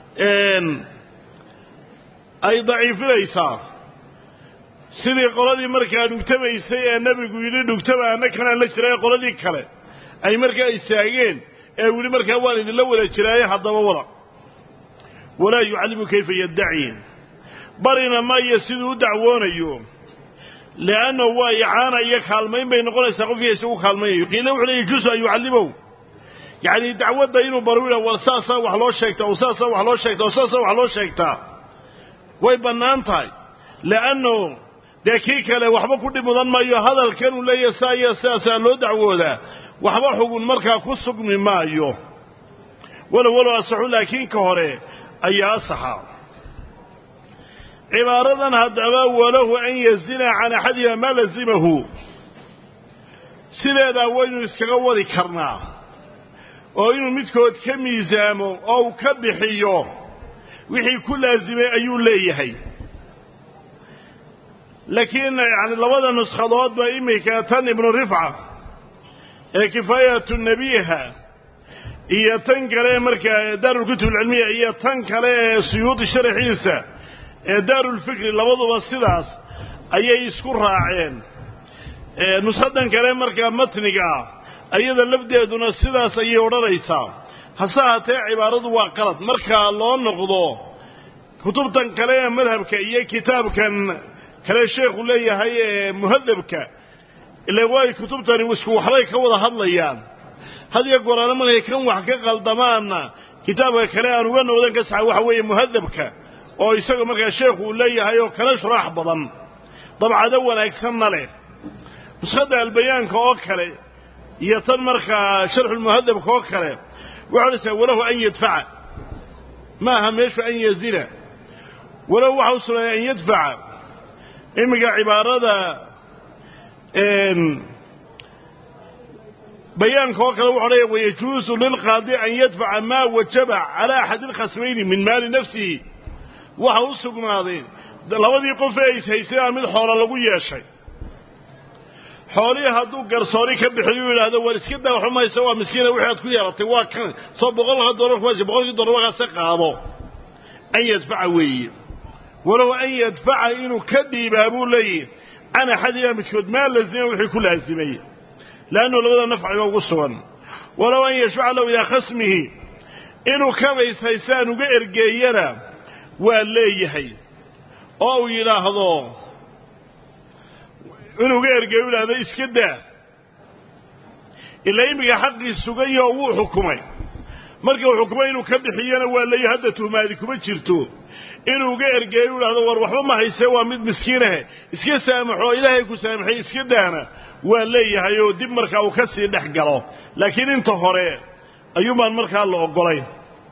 ay daciifinaysaa sidii qoladii markaa dhugtamaysay ee nebigu yidhi dhugtaba anna kanaan la jiray qoladii kale ay markaa istaageen ee weli markaa waan idinla wada jiraaye haddaba wada walaa yucallimu kayfa yaddaci barina ma yasidu dacwoonayo لأنه هو إعانة يكالمين بين قول سقف يسوق كالمين قيل له عليه جزء يعلمه يعني دعوة بينه برويله وساسا وحلو شيكتا وساسا وحلو شيكتا وساسا وحلو شيكتا ويبنانتاي لأنه دقيقة له وحبا كل مضان ما هذا الكلام لا يسايا ساسا له دعوة له وحبا حقوق المركة كسق من ما يو ولا أصحوا لكن كهره أي أصحاب عبارة هذا وله أن يزن عن أحدها ما لزمه سيدا وين يسكغوا ذكرنا وإنه متكود كميزامه أو كبحيه وحي كل لازمه أيو ليهي لكن يعني لوضع نسخضات بإمي كاتن ابن رفعة كفاية النبيها هي تنكري مركة دار الكتب العلمية هي تنكري سيوط الشرح عيسى دار الفكر لوضع السداس أي يسكر راعين نصدن كلام مركا متنقا أيضا لبدأ دون السداس أي ورريسا هساته عبارة وقلت مركا الله نقضو كتبتا كلام مذهب كأي كتاب كان الشيخ لي هي مهذبك اللي واي كتبتا وسكو حريك وضع هالليان هذا يقول أنا من يكون وحقق الضمان كتاب كلام وانا وذن كسع وحوي مهذبك oo isaga markaa sheekhu leeyahay oo kala sharax badan dabcada wanaagsan leh musada albayaanka oo kale iyo tan markaa sharh almuhaddab oo kale waxa walahu an yadfa'a ma hameeshu an yazina walaw waxa uu an yadfa'a imiga cibaarada bayaanka oo kale waxa leeyahay wayajuzu lil qadi an yadfa'a ma wajaba ala ahad al khasmayn min mal nafsihi waxa uu sugnaaday labadii qof ee haysay mid xoolo lagu yeeshay xoolii haduu garsoori ka bixiyo ilaahdo war iska daa xumayso waa miskiina wixii aad ku yeelatay waa kan soo $100 kuwaasi $100 waxa se qaado ay yadfaca weeye walaw an yadfaca inuu ka dhiibaabu leeyahay ana hadiya midkood ma lazima wixii ku laazimay laano labada nafciga ugu sugan walaw an yashfaca law ila khasmihi inuu ka baysaysan uga ergeeyana waa leeyahay oo yiraahdo inuu geergeeyo ilaahdo iska daa ilaa imiga xaqii sugayo uu xukumay markii uu xukumay inuu ka bixiyana waa leeyahay hadda tuhmaadi kuma jirto inuu geergeeyo ilaahdo war waxba ma hayse waa mid miskiin ah iska saamaxo ilaahay ku saamaxay iska daana waa leeyahay oo dib markaa uu ka sii dhex galo laakiin inta hore ayuumaan markaa la ogolay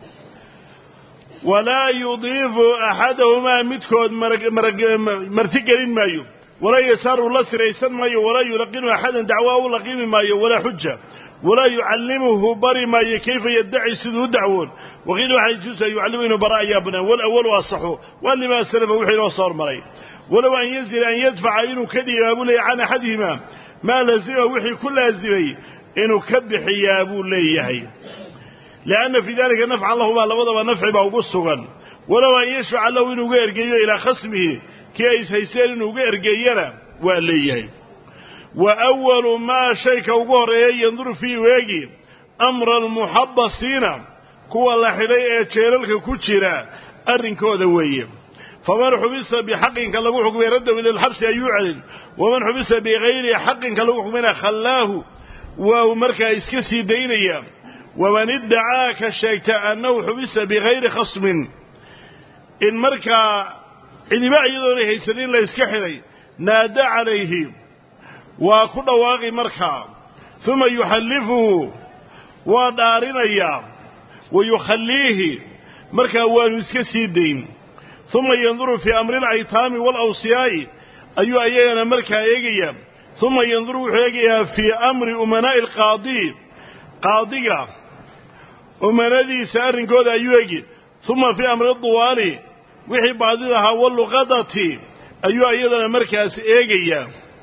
ولا يضيف أحدهما متكود مرتقلين مايو ولا يسار الله سريسان مايو ولا يلقين أحدا دعواه لقيم مايو ولا حجة ولا يعلمه بري مايو كيف يدعي سدو دعوون وغير واحد جزء يعلمه براء يا ابنه والأول وأصحه واللي ما سلف وحين وصار مري ولو أن ينزل أن يدفع إنه كدي أبو لي عن أحدهما ما لزمه وحي كل أزمي إنه كبحي يا أبو لي لأن في ذلك نفع الله ما لوضع نفع بوقصغا ولو أن يشفع له إنه يرجيه إلى خصمه كيس هيسير إنه يرجينا وليه وأول ما شيك وقهر ينظر فيه ويجي أمر المحبصين كوا الله حليه تشيرلك كتشرا أرنكو ذويه فمن حبس بحق كالله حكم يرده إلى الحبس يعلن ومن حبس بغير حق كالله حكمنا خلاه ومركا يسكسي دينيا ومن ادعى كالشيك أنه حبس بغير خصم إن مركا إن ما يدونه يسرين لا يسكحلي نادى عليه وكل واغي مركا ثم يحلفه ودارنا ويخليه مركا ويسكسي الدين ثم ينظر في أمر الأيتام والأوصياء أي أيانا مركا يجي ثم ينظر في أمر أمناء القاضي قاضية ومنادي سارن كودا يوجي ثم في أمر الضوالي وحي بعضها واللغضة أيها أيضا مركز إيجيا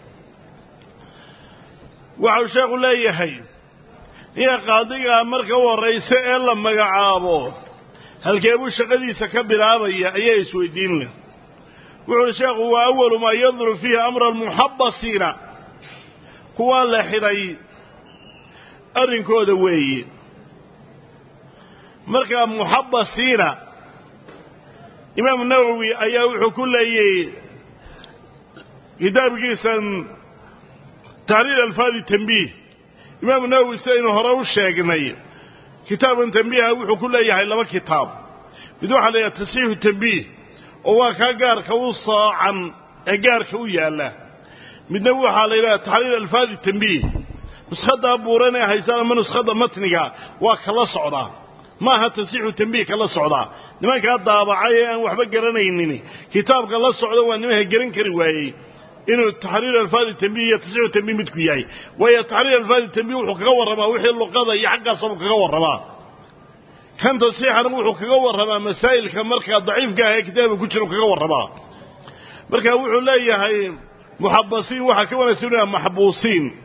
وحو شيخ الله يحي هي قاضية مركز والرئيس إلا مقعابه هل كيبو شقدي سكبر عابية أيه سويدين له وحو الشيخ هو أول ما ينظر فيه أمر المحبصين هو الله حري أرن كودا ويه marka muhabbasiina إمام النووي أيها كل كتاب كيسا تعليل ألفاظ التنبيه إمام النووي سينه هروش شاقني كتاب تنبيه أوحو كل أيها إلا كتاب بدوح عليه تصحيح التنبيه وهو كأقار كوصى عن أقار كوية الله بدوح عليه تعليل ألفاظ التنبيه نسخة أبوراني هيسان من نسخة متنقى وكلا صعدا ما ها تصحيح التنبيه كلا صعدا لما كان ضابعي وحبا قرانيني كتاب كلا صعدا وانما هقرين كروايي إنه تحرير ألفاظ التنبيه تصحيح التنبيه متكوياي وهي تحرير ألفاظ التنبيه وحكاور ربا وحي اللقاضة يحقا صبو كاور ربا كان تصحيح نوحو كاور ربا مسائل كمركة ضعيف قاها كتابه كتشنو كاور ربا مركة وحو لا هي محبسين وحكونا سنة محبوسين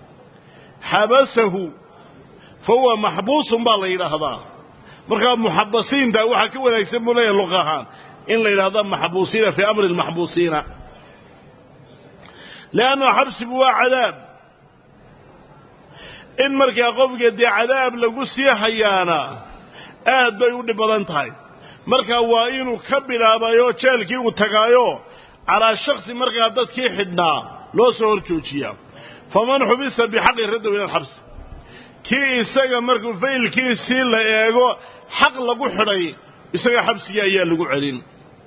حبسه فهو محبوس بالله إلى هذا مركب محبسين ده وحكوا يسمون له اللغة إن إلى هذا محبوسين في أمر المحبوسين لأنه حبس بوا عذاب إن مركب قف قد عذاب لقصي حيانا بيقول بلانتهاي مركب وإنه كبل أبايو تشالكي وتقايو على شخص مركب ضد كي حدنا لو سهر توشيا فمن حبس بحق الرد إلى الحبس كي إساقا مركو فيل كي سيلا إيقو حق لقو حري إساقا حبسي أيها لقو عرين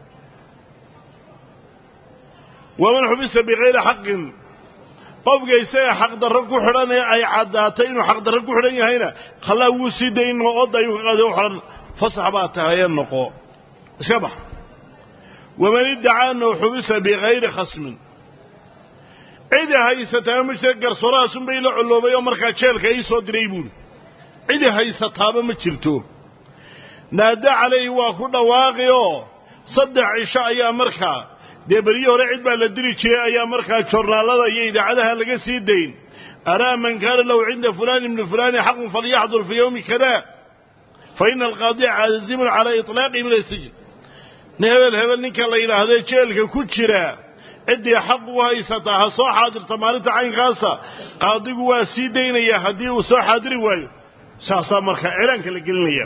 ومن حبس بغير حق قفق إساقا حق درقو حراني أي عداتين وحق درقو حراني هنا خلاو سيدين وقضى يقضي حران فصحباتها ينقو شبح ومن ادعى أنه حبس بغير خصم عيدها هيستها مشتقر صراس بيلا علوبة يوم مركا تشيلك ايسو دريبون عيدها هيستها بمتشلتو نادى عليه واخونا واقيو صدع عشاء يا مركا دي بريو رعيد بالدري تشياء يا مركا شرالة ييدا عليها لقى سيدين أرى من كان لو عند فلان من فلان حق فليحضر في يوم كذا فإن القاضي عازم على إطلاقه من السجن نهبل نكا الله إلى هذا تشيلك كتشرا عدي حق وهيستها صو حاضر تمارينتا عين خاصة قاضيgu waa sii daynaya hadii uu soo xaadiri waayo saasa marka ciidanka la gelinaya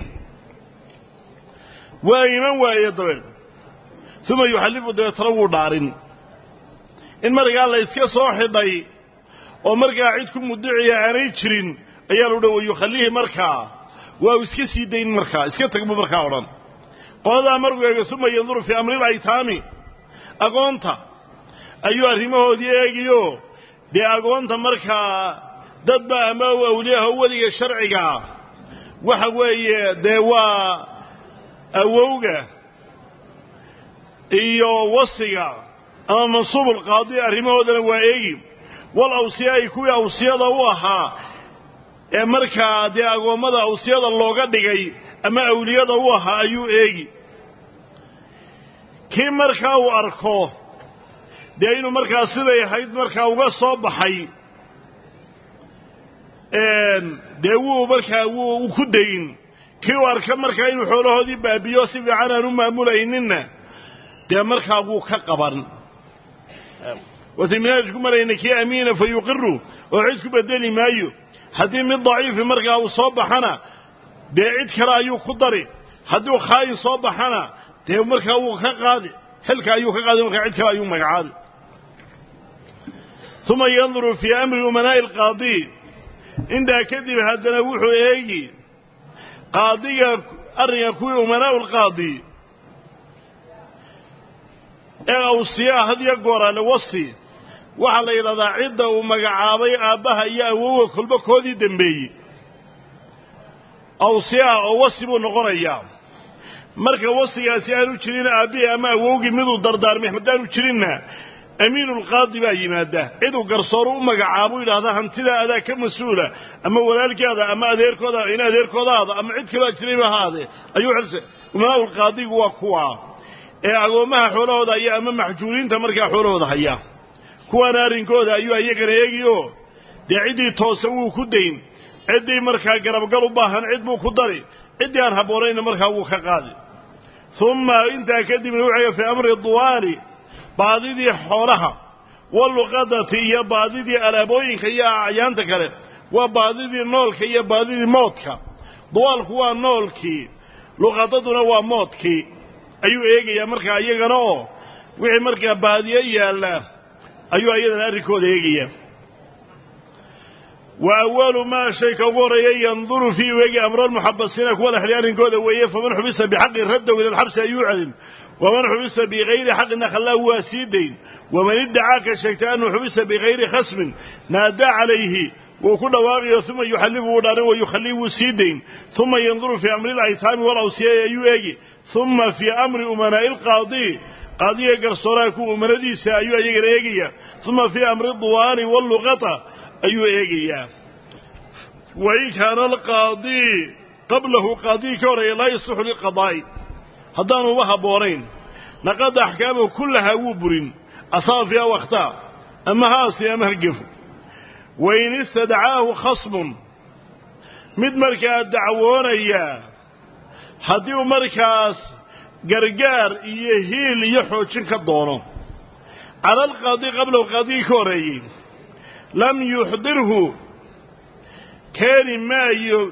waa iman waayo dabal thuma yuhalifu dawtarawu dhaarin in markaa la iska soo xidhay oo markaa cid ku mudiciya aanay jirin ayaa loo dhawayo khalihi markaa waa iska sii dayn markaa iska tagmo markaa oran qolada markuu thuma yanzuru fi amri al-aytami agoonta ayuu arrimahoodii eegiyo dee agoonta markaa dadba ama awliyaha weliga sharciga waxa weeye dee waa awowga iyo wasiga ama mansuub alqaadi arrimahoodana waa eegi wal awsiyaa kuwii awsiyada u ahaa ee markaa dee agoomada awsiyada looga dhigay ama awliyada u ahaa ayuu eegi kii markaa uu arko dee inuu markaa siday ahayd markaa uga soo baxay dee wuu markaa wuu ku dayin kii uu arka markaa inuu xoolahoodii baabiyo si fiican aan u maamulayninna dee markaa wuu ka qaban watiminaaj ku marayna kii amiina fa yuqiru oo cid ku bedeli maayo haddii mid daciifi markaa uu soo baxana dee cid kale ayuu ku dari hadduu khaayin soo baxana dee markaa wuu ka qaadi xilka ayuu ka qaadi markaa cid kale ayuu magacaabi ثم ينظر في أمر أمناء القاضي عند كذب هذا وحو إيجي قاضية أن يكون أمناء القاضي أوصياء هذه يقول لوصي وعلى إلى عدة ومقعابي آبها يأوه كل بكودي دنبي أوصياء أوصيبوا نغريا مركا وصياء سيارو تشرين آبي أما أوهي مدو دردار محمدانو تشرينها أمين القاضي باي ماده عدو قرصورو مقعابو إلى هذا هنتلا هذا كمسؤولة أما ولالك هذا أما أديرك هذا إن أديرك هذا أما عدك لا تشريبه هذا أيو حرسة وما هو القاضي هو كوا أقومها حوله هذا أي أما محجورين تمركا حوله هذا هيا كوا نارين كودا أيو أيكنا يجيو دي عدي توسوه كدين عدي مركا قرب قلبها عد مو كدري عدي أنها بورين مركا وكقاضي ثم انت أكدم نوعي في أمر الضواري baadidii xoolaha walqadati iyo baadidii alaabooyinka iyo acyaanta kale waa baadidii noolka iyo baadidii moodka duwalku waa noolkii luqadaduna waa moodkii ayuu eegayaa markaa iyagana oo wixii markaa baadiye yaalla ayuu iyadana arrinkooda eegayaa وأول ما شيء كبوري ينظر فيه ويجي أمر المحبسين كل أحيان كذا ويه فمن حبس بحق رده إلى الحبس يعلم ومن حبس بغير حق خلاه واسيدين ومن ادعى كالشيطان حبس بغير خصم نادى عليه وكل واقع ثم يحلفه داره ويخليه سيدين ثم ينظر في أمر الأيتام والأوصياء يجي ثم في أمر أمناء القاضي قاضي قرصراك أمردي سايو يجي ثم في أمر الضوان واللغة أيو إيجيا وإن كان القاضي قبله قاضي كوري لا يصلح للقضاء هدانوا وها بورين لقد أحكامه كلها وبر أصافيا واختار أما هاسي أما هرقف وإن استدعاه خصم مد مركز دعوون إياه هديو مركز قرقار يهيل يحوشن كالدونه على القاضي قبله قاضي كوري لم يحضره كان ما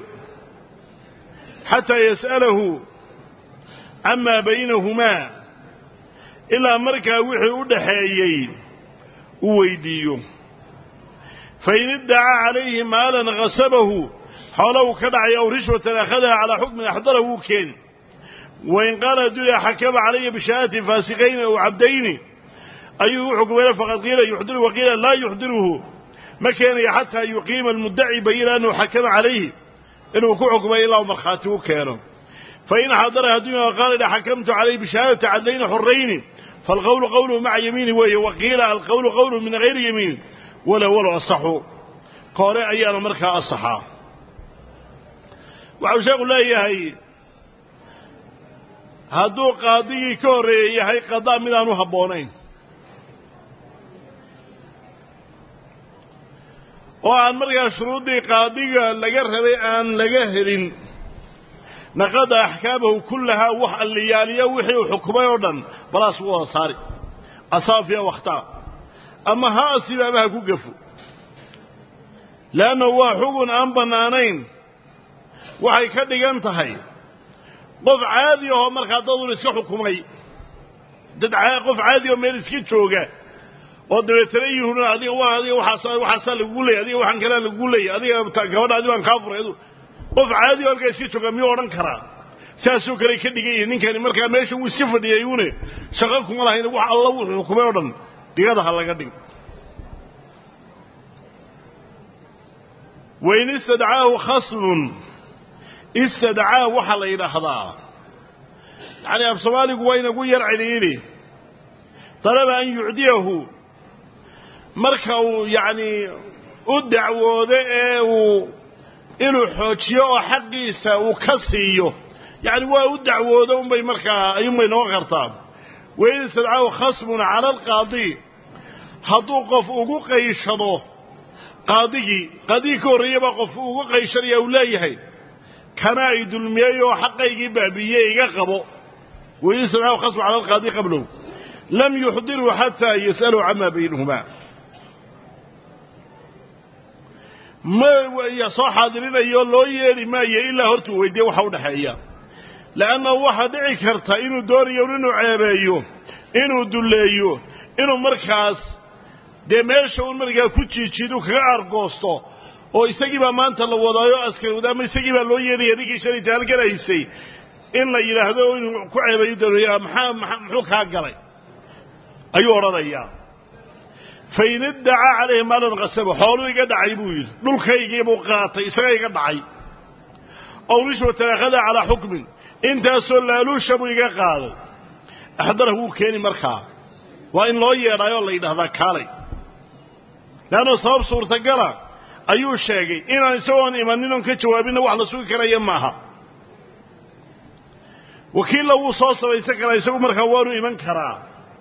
حتى يسأله عما بينهما إلا مركا وحي أدحيين ويديه فإن ادعى عليه مالا غصبه حوله كدعي أو رشوة أخذها على حكم أحضره كان وإن قال دولي حكم عليه بشهادة فاسقين أو عبدين أيه حكم فقد قيل يحضره وقيل لا يحضره ما كان حتى يقيم المدعي بين أنه حكم عليه إنه كحكم إلا ومرخاته كانوا فإن حضرها الدنيا وقال إذا حكمت عليه بشهادة عدلين حرين فالقول قوله مع يمينه وقيل القول قوله من غير يمين ولا أصحوا قال أيانا مرخا أصحا وعوشاق الله يهي هدو قاضي كوري يهي قضاء من أنه هبونين وعن مرقى شروطي قاضية لقرهبي أن لقهر نقض أحكامه كلها وحا الليالية وحي وحكمه يردن بلا سوى صاري أصافيا واختار أما ها أصيبا بها كوكفو لأنه هو حكم أن بنانين وحي كدق انتهي قف عادي وهو مرقى تضل اسك حكمي تدعى قف عادي ومير اسكي شوقه ودبتري هنا هذه وحصل يقول لي هذه وحن كلام يقول لي هذه تقول هذه وان كافر هذا qof caadi oo halkaas si jooga miyo oran kara saasoo kale ka dhigay ninkani markaa meesha uu si fadhiyayune shaqo kuma lahayn wax alla wuxuu xukumay oo dhan digada ha laga dhig وين استدعاه خصم استدعاه waxa la yiraahdaa yani af Soomaaligu wayna ugu yar celiini talaba an yu'diyahu marka uu yani u dacwoodo ee uu inuu xoojiyo oo xaqiisa uu ka siiyo yani waa u dacwoodo bay markaa ayuumay noo qartaan weyn istidcaa khasmun ala alqaadi haduu qof ugu qayshado qaadigi kooriyaba qof ugu qayshariyo uu leeyahay kana ay dulmiyo xaqaygi baabiye iga qabo weyn istidcaa khasmun ala alqaadi qablo lam yuhdiru hatta yasalu amma baynahuma ما يصح حاضرين يلو يري ما إلا هرت ويدي waxa u dhaxeeya laana waxa dhici karta inuu dooriyo inuu ceebeeyo inuu duleeyo inuu markaas demeesho uu markaa ku jiijido kaga argoosto oo isagii ba maanta la wadaayo askari wadaama isagii ba loo yeeray adigii shalay talgalaysay in la yiraahdo inuu ku ceebeeyo dooriyo maxuu ka galay ayuu oranaya فإن ادعى عليه مالا غصبه حوله يقدعي بويل دولك يجيبوا قاطي إساق يقدعي أو رشوة أخذها على حكم انت سلالو شبو يقاضي أحضره كيني مرخا وإن لو يرى يولي إذا هذا كالي لأنه صاب صورة قرى أيو الشيء إنا نسوان إيمانينهم كتوابين وحلا سوء كرا يماها وكيل لو صوصة ويسكرا يسوء مرخا وانو إيمان كرا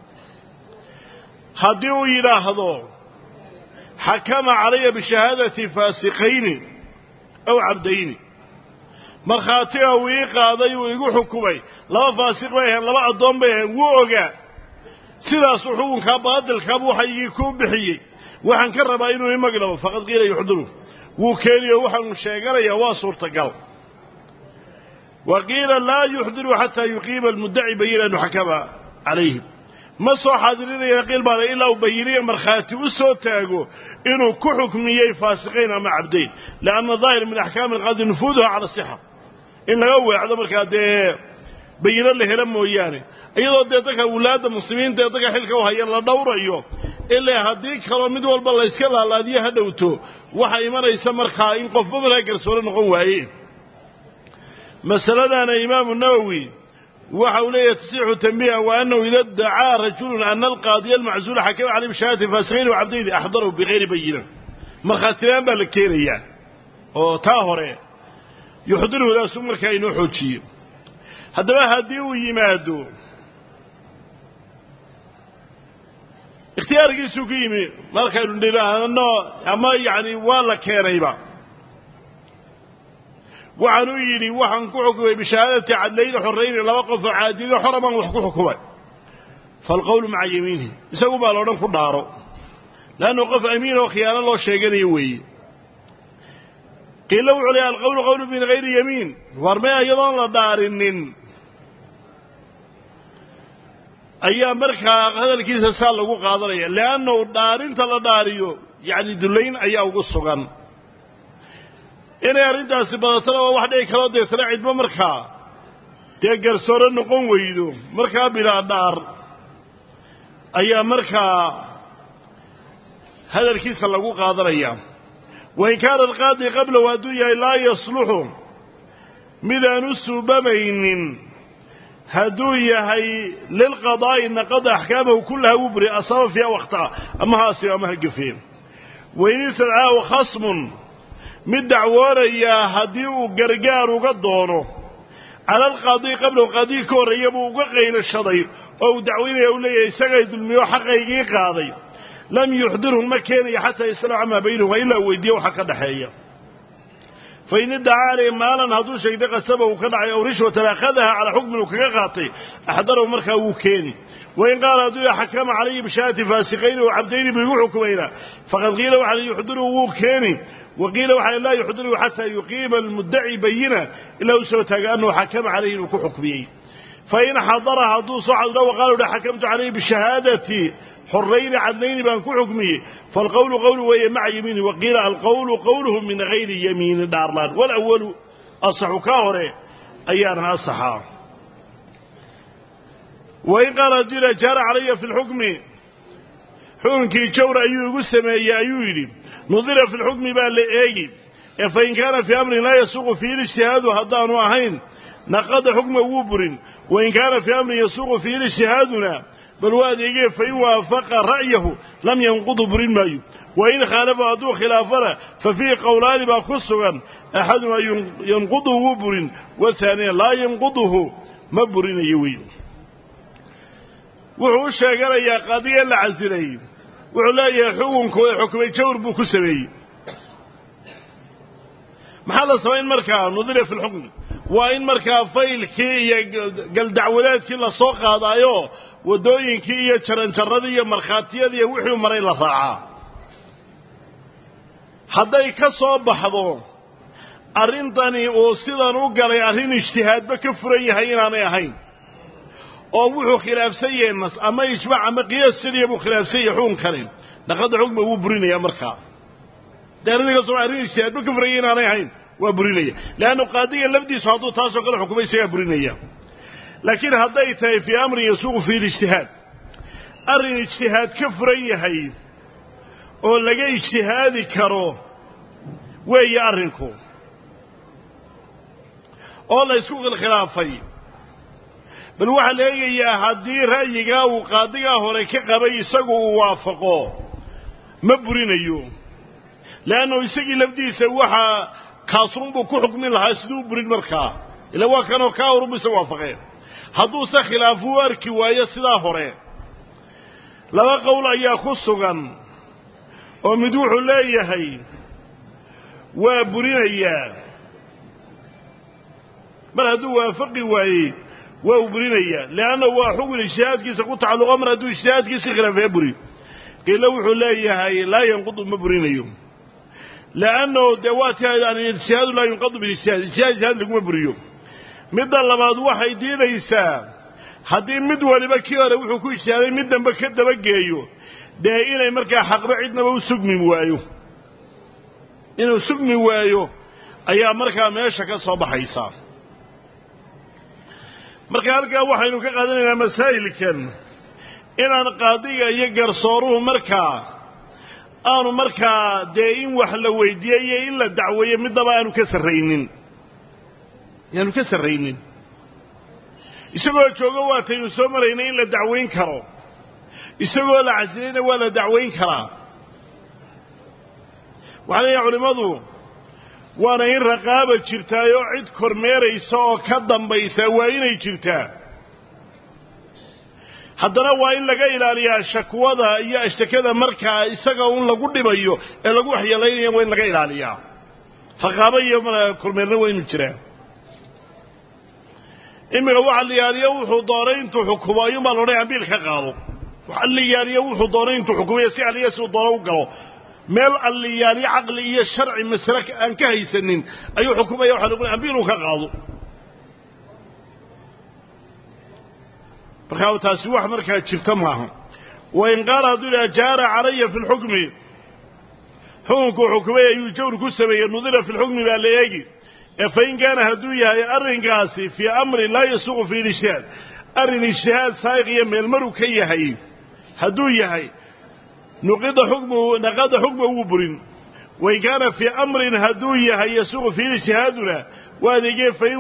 هديو يلاحظوا حكم علي بشهادة فاسقين أو عبدين مرخاتيه ويقاضي ويقول حكمي لا فاسق بيهن لا أضم بيهن ووقع سلا صحون كباد الكبو حيكون بحيي وحن كرب إنه يمقلب فقد قيل يحضره وكيل وحن شاقر يواصر تقل وقيل لا يحضر حتى يقيم المدعي بينا حكم عليه ما soo xaadirinaya qeel baa ilaa uu bayiriyo marxaati u soo taago inuu ku xukmiyay faasiqiin ama abdeen laana dhaahir min ahkaam alqadi nufuudha ala sihha in laga weecdo marka bayina la helo mooyaane iyadoo dadka walaada muslimiinta dadka xilka u hayaan la dhowrayo ilaa hadii kale mid walba la iska laalaadiyo hadhowto waxa imanaysa marka in qofba la garsooro noqon waaye masaladana imaam an-nawawi وحوليه تصيح تنبيه وأنه إذا ادعى رجل أن القاضي المعزول حكم عليه بشهادة فاسقين وعبدين أحضره بغير بينة مرخاتيان بالكيرية أو تاهرة يحضره لا سمر كاينو حوتشي هذا ما هديو يمادو اختيار قيسو قيمي ما كانوا نديلا أنه أما يعني والله كيريبا وعنو يلي وحن كحكوا بشهادة عدلين حرين لا وقف عادل حرما وحكوا فالقول مع يمينه يسوي بالورن كدارو لأنه وقف أمين وخيانة الله شيئا يوي قيل له عليه القول قول من غير يمين ورمي أيضا لدار أيام مركا هذا الكيس السال لقو قادرية لأنه دارين تلداريو يعني دلين أيام قصغان inay arintaasi badatana waa wax dhig kala deetay cidba markaa garsoore noqon weydo markaa bilaa dhaar ayaa markaa hadalkiisa lagu qaadanaya وإن كان القاضي قبل وادوية لا يصلح مدان السببين هدوية هي للقضاء إن قضى أحكامه كلها وبري أصاب فيها وقتها أما هاسي أما هقفين وإن يسرعاه خصم من دعواريا هديو قرقار وقدونه على القاضي قبل القاضي كوريا وقغين الشضير أو دعوين يولي يسقيد الميو حقيقي قاضي لم يحضره المكان حتى يسرع ما بينه وإلا ويديه حق دحية فإن ادعى عليه مالا هدو شيء دقى سبب وكدعي أو رشوة أخذها على حكم وكغاطي أحضره مركا وكيني وإن قال هدو حكم عليه بشهادة فاسقين وعبدين بيحكمين فقد قيل عليه يحضره وكيني وقيل وحي لا يحضره حتى يقيم المدعي بينه إلا وسوتها أنه حكم عليه وكحكميه فإن حضرها هدو صعد له وقالوا لا حكمت عليه بالشهادة حرين عدلين بانكو حكمه فالقول قوله مع يمينه وقيل القول قوله من غير يمين دارلان والأول أصح كاهره أيانها أصحى وإن قال الدين جار علي في الحكم حكمك جور أيوه قسم أيوه نظر في الحكم بالإيجي فإن كان في أمر لا يسوق فيه الاجتهاد وهدان واحين نقض حكم وبر وإن كان في أمر يسوق فيه الاجتهادنا بل واد يجي فإن وافق رأيه لم ينقض برين مايو وإن خالف هدو خلافنا ففيه قولان باخصوا أحدهما ينقضه وبر والثاني لا ينقضه مبرين يوي وهو الشاقر يا قضية العزلين وعلا يحكم جور بو كسبي محل سوين مركا نظر في الحكم وإن مركا فايل كي قال دعوات كي لسوق هذا يو ودوين كي جرنجردي مرخاتيدي وحي مري لا راعا haday ka soo baxdo arintani oo sidan u galay arin ijtihaad ba ka furan yahay inaanay ahayn oo wuxuu khilaafsan yahay nas ama ijmaac ama qiyaas sidii uu khilaafsan yahay xukun kale dhaqad xukm uu burinaya markaa daaradiga soo arin ijtihaad ba ka furan yahay inaanay ahayn waa burinaya laana qaadiga lafdiisu haduu taasoo kale xukumaysa burinaya laakiin haday tahay fi amri yasuuq fi ijtihaad arin ijtihaad ka furan yahay oo laga ijtihaadi karo way arinku oo la isku khilaafay bal waxa leeyahay hadii ra'yiga uu qaadiga hore ka qabay isagu uu waafaqo ma burinayo laana isagii lafdiisa waxa kaasrun buu ku xukmin lahaa sidoo burin markaa ila waa kanoo ka urubisa waafaqeen haduu sa khilaafu arki waayo sida hore laba qowl ayaa ku sugan oo mid wuxuu leeyahay waa burinaya mar haduu waafaqi waayay waa burinaya laana waa xukun ijtihaadkiisa ku tacaluqa mar haduu ijtihaadkiisa khilaafay buri qila wuxuu leeyahay la yanqud ma burinayo laana dawaati aan ijtihaad la yanqud bil ijtihaad ijtihaad lagu buriyo midda labaad waxay diidaysaa haddii mid waliba kii hore wuxuu ku ishaaday mid dambe ka dabageeyo dee inay markaa xaqba cidnaba u sugmi waayo inuu sugmi waayo ayaa markaa meesha ka soo baxaysa marka halkaa waxaynu ka qaadanaynaa masaa'ilkan inaan qaadiga iyo garsooruhu markaa aanu markaa dee in wax la weydiiye iyo in la dacweeyo midnaba aanu ka sarraynin isagoo joogo waataynu soo maraynay in la dacwayn karo isagoo la casilayna waa la dacwayn karaa waxaa leeyahay culimmadu waana in raqaaba jirtaayoo cid kormeeraysa oo ka dambaysa waa inay jirtaa haddana waa in laga ilaaliyaa shakwada iyo ashtakada markaa isaga un lagu dhibayo ee lagu waxyeelaynaya waa in laga ilaaliyaa raqaaba iyo kormeerna waa inuu jiraa imika waxa la yaaliyo wuxuu doonay intuu xukumo ayuunbaa loodhan ambiil ka qaado waxa la yaaliyo wuxuu doonay intuu xukumayo si aliya si uu doono u galo meel alliyaaliyo caqli iyo sharci masale aan ka haysanin ayuu xukumaya waxa lagu ambiil uu ka qaado markaa taasi wax markaa jirta maaha wain qaala hadduu yidhaha jaara calaya fi lxukmi xukunkuu xukumay ayuu jawr ku sameeyey nudira fi lxukmi baa la eegi fain kaana hadduu yahay arrinkaasi fii amrin laa yasuqu fii ijtihaad arrin ijtihaad saa'iq iyo meelmaru ka yahay hadduu yahay naqada xukma wuu burin wain kaana fii amrin hadduu yahay yasuqu fii ijtihaaduna waa adeegee fain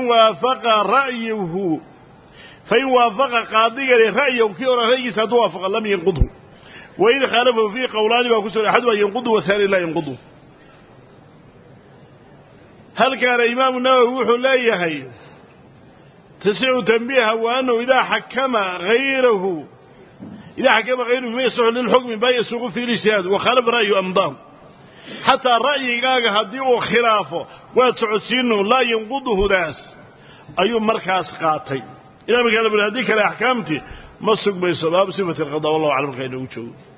waafaqa qaadigani ra'yahu kii hore ra'yigiisa hadduu waafaqa lam yanqudhu wain khaalafahu fiihi qowlaani baa ku sugan axaduha yanqudu wahaani laa yanqudu halkaana imaamu nawowi wuxuu leeyahay tasicu tanbiiha wa annahu idaa xakama hayruhu ma yasixu lilxukmi baa yasuuqu fii lijtihaad wakhaalafa ra'yu amdaahu xataa ra'yigaaga haddii uu khilaafo waad socodsiino laa yanquduhudaas ayuu markaas qaatay ilaa markaa la haddii kale axkaamtii ma sugmayso baabu sifati alqadaa wallahu aclam markaa inoogu joogo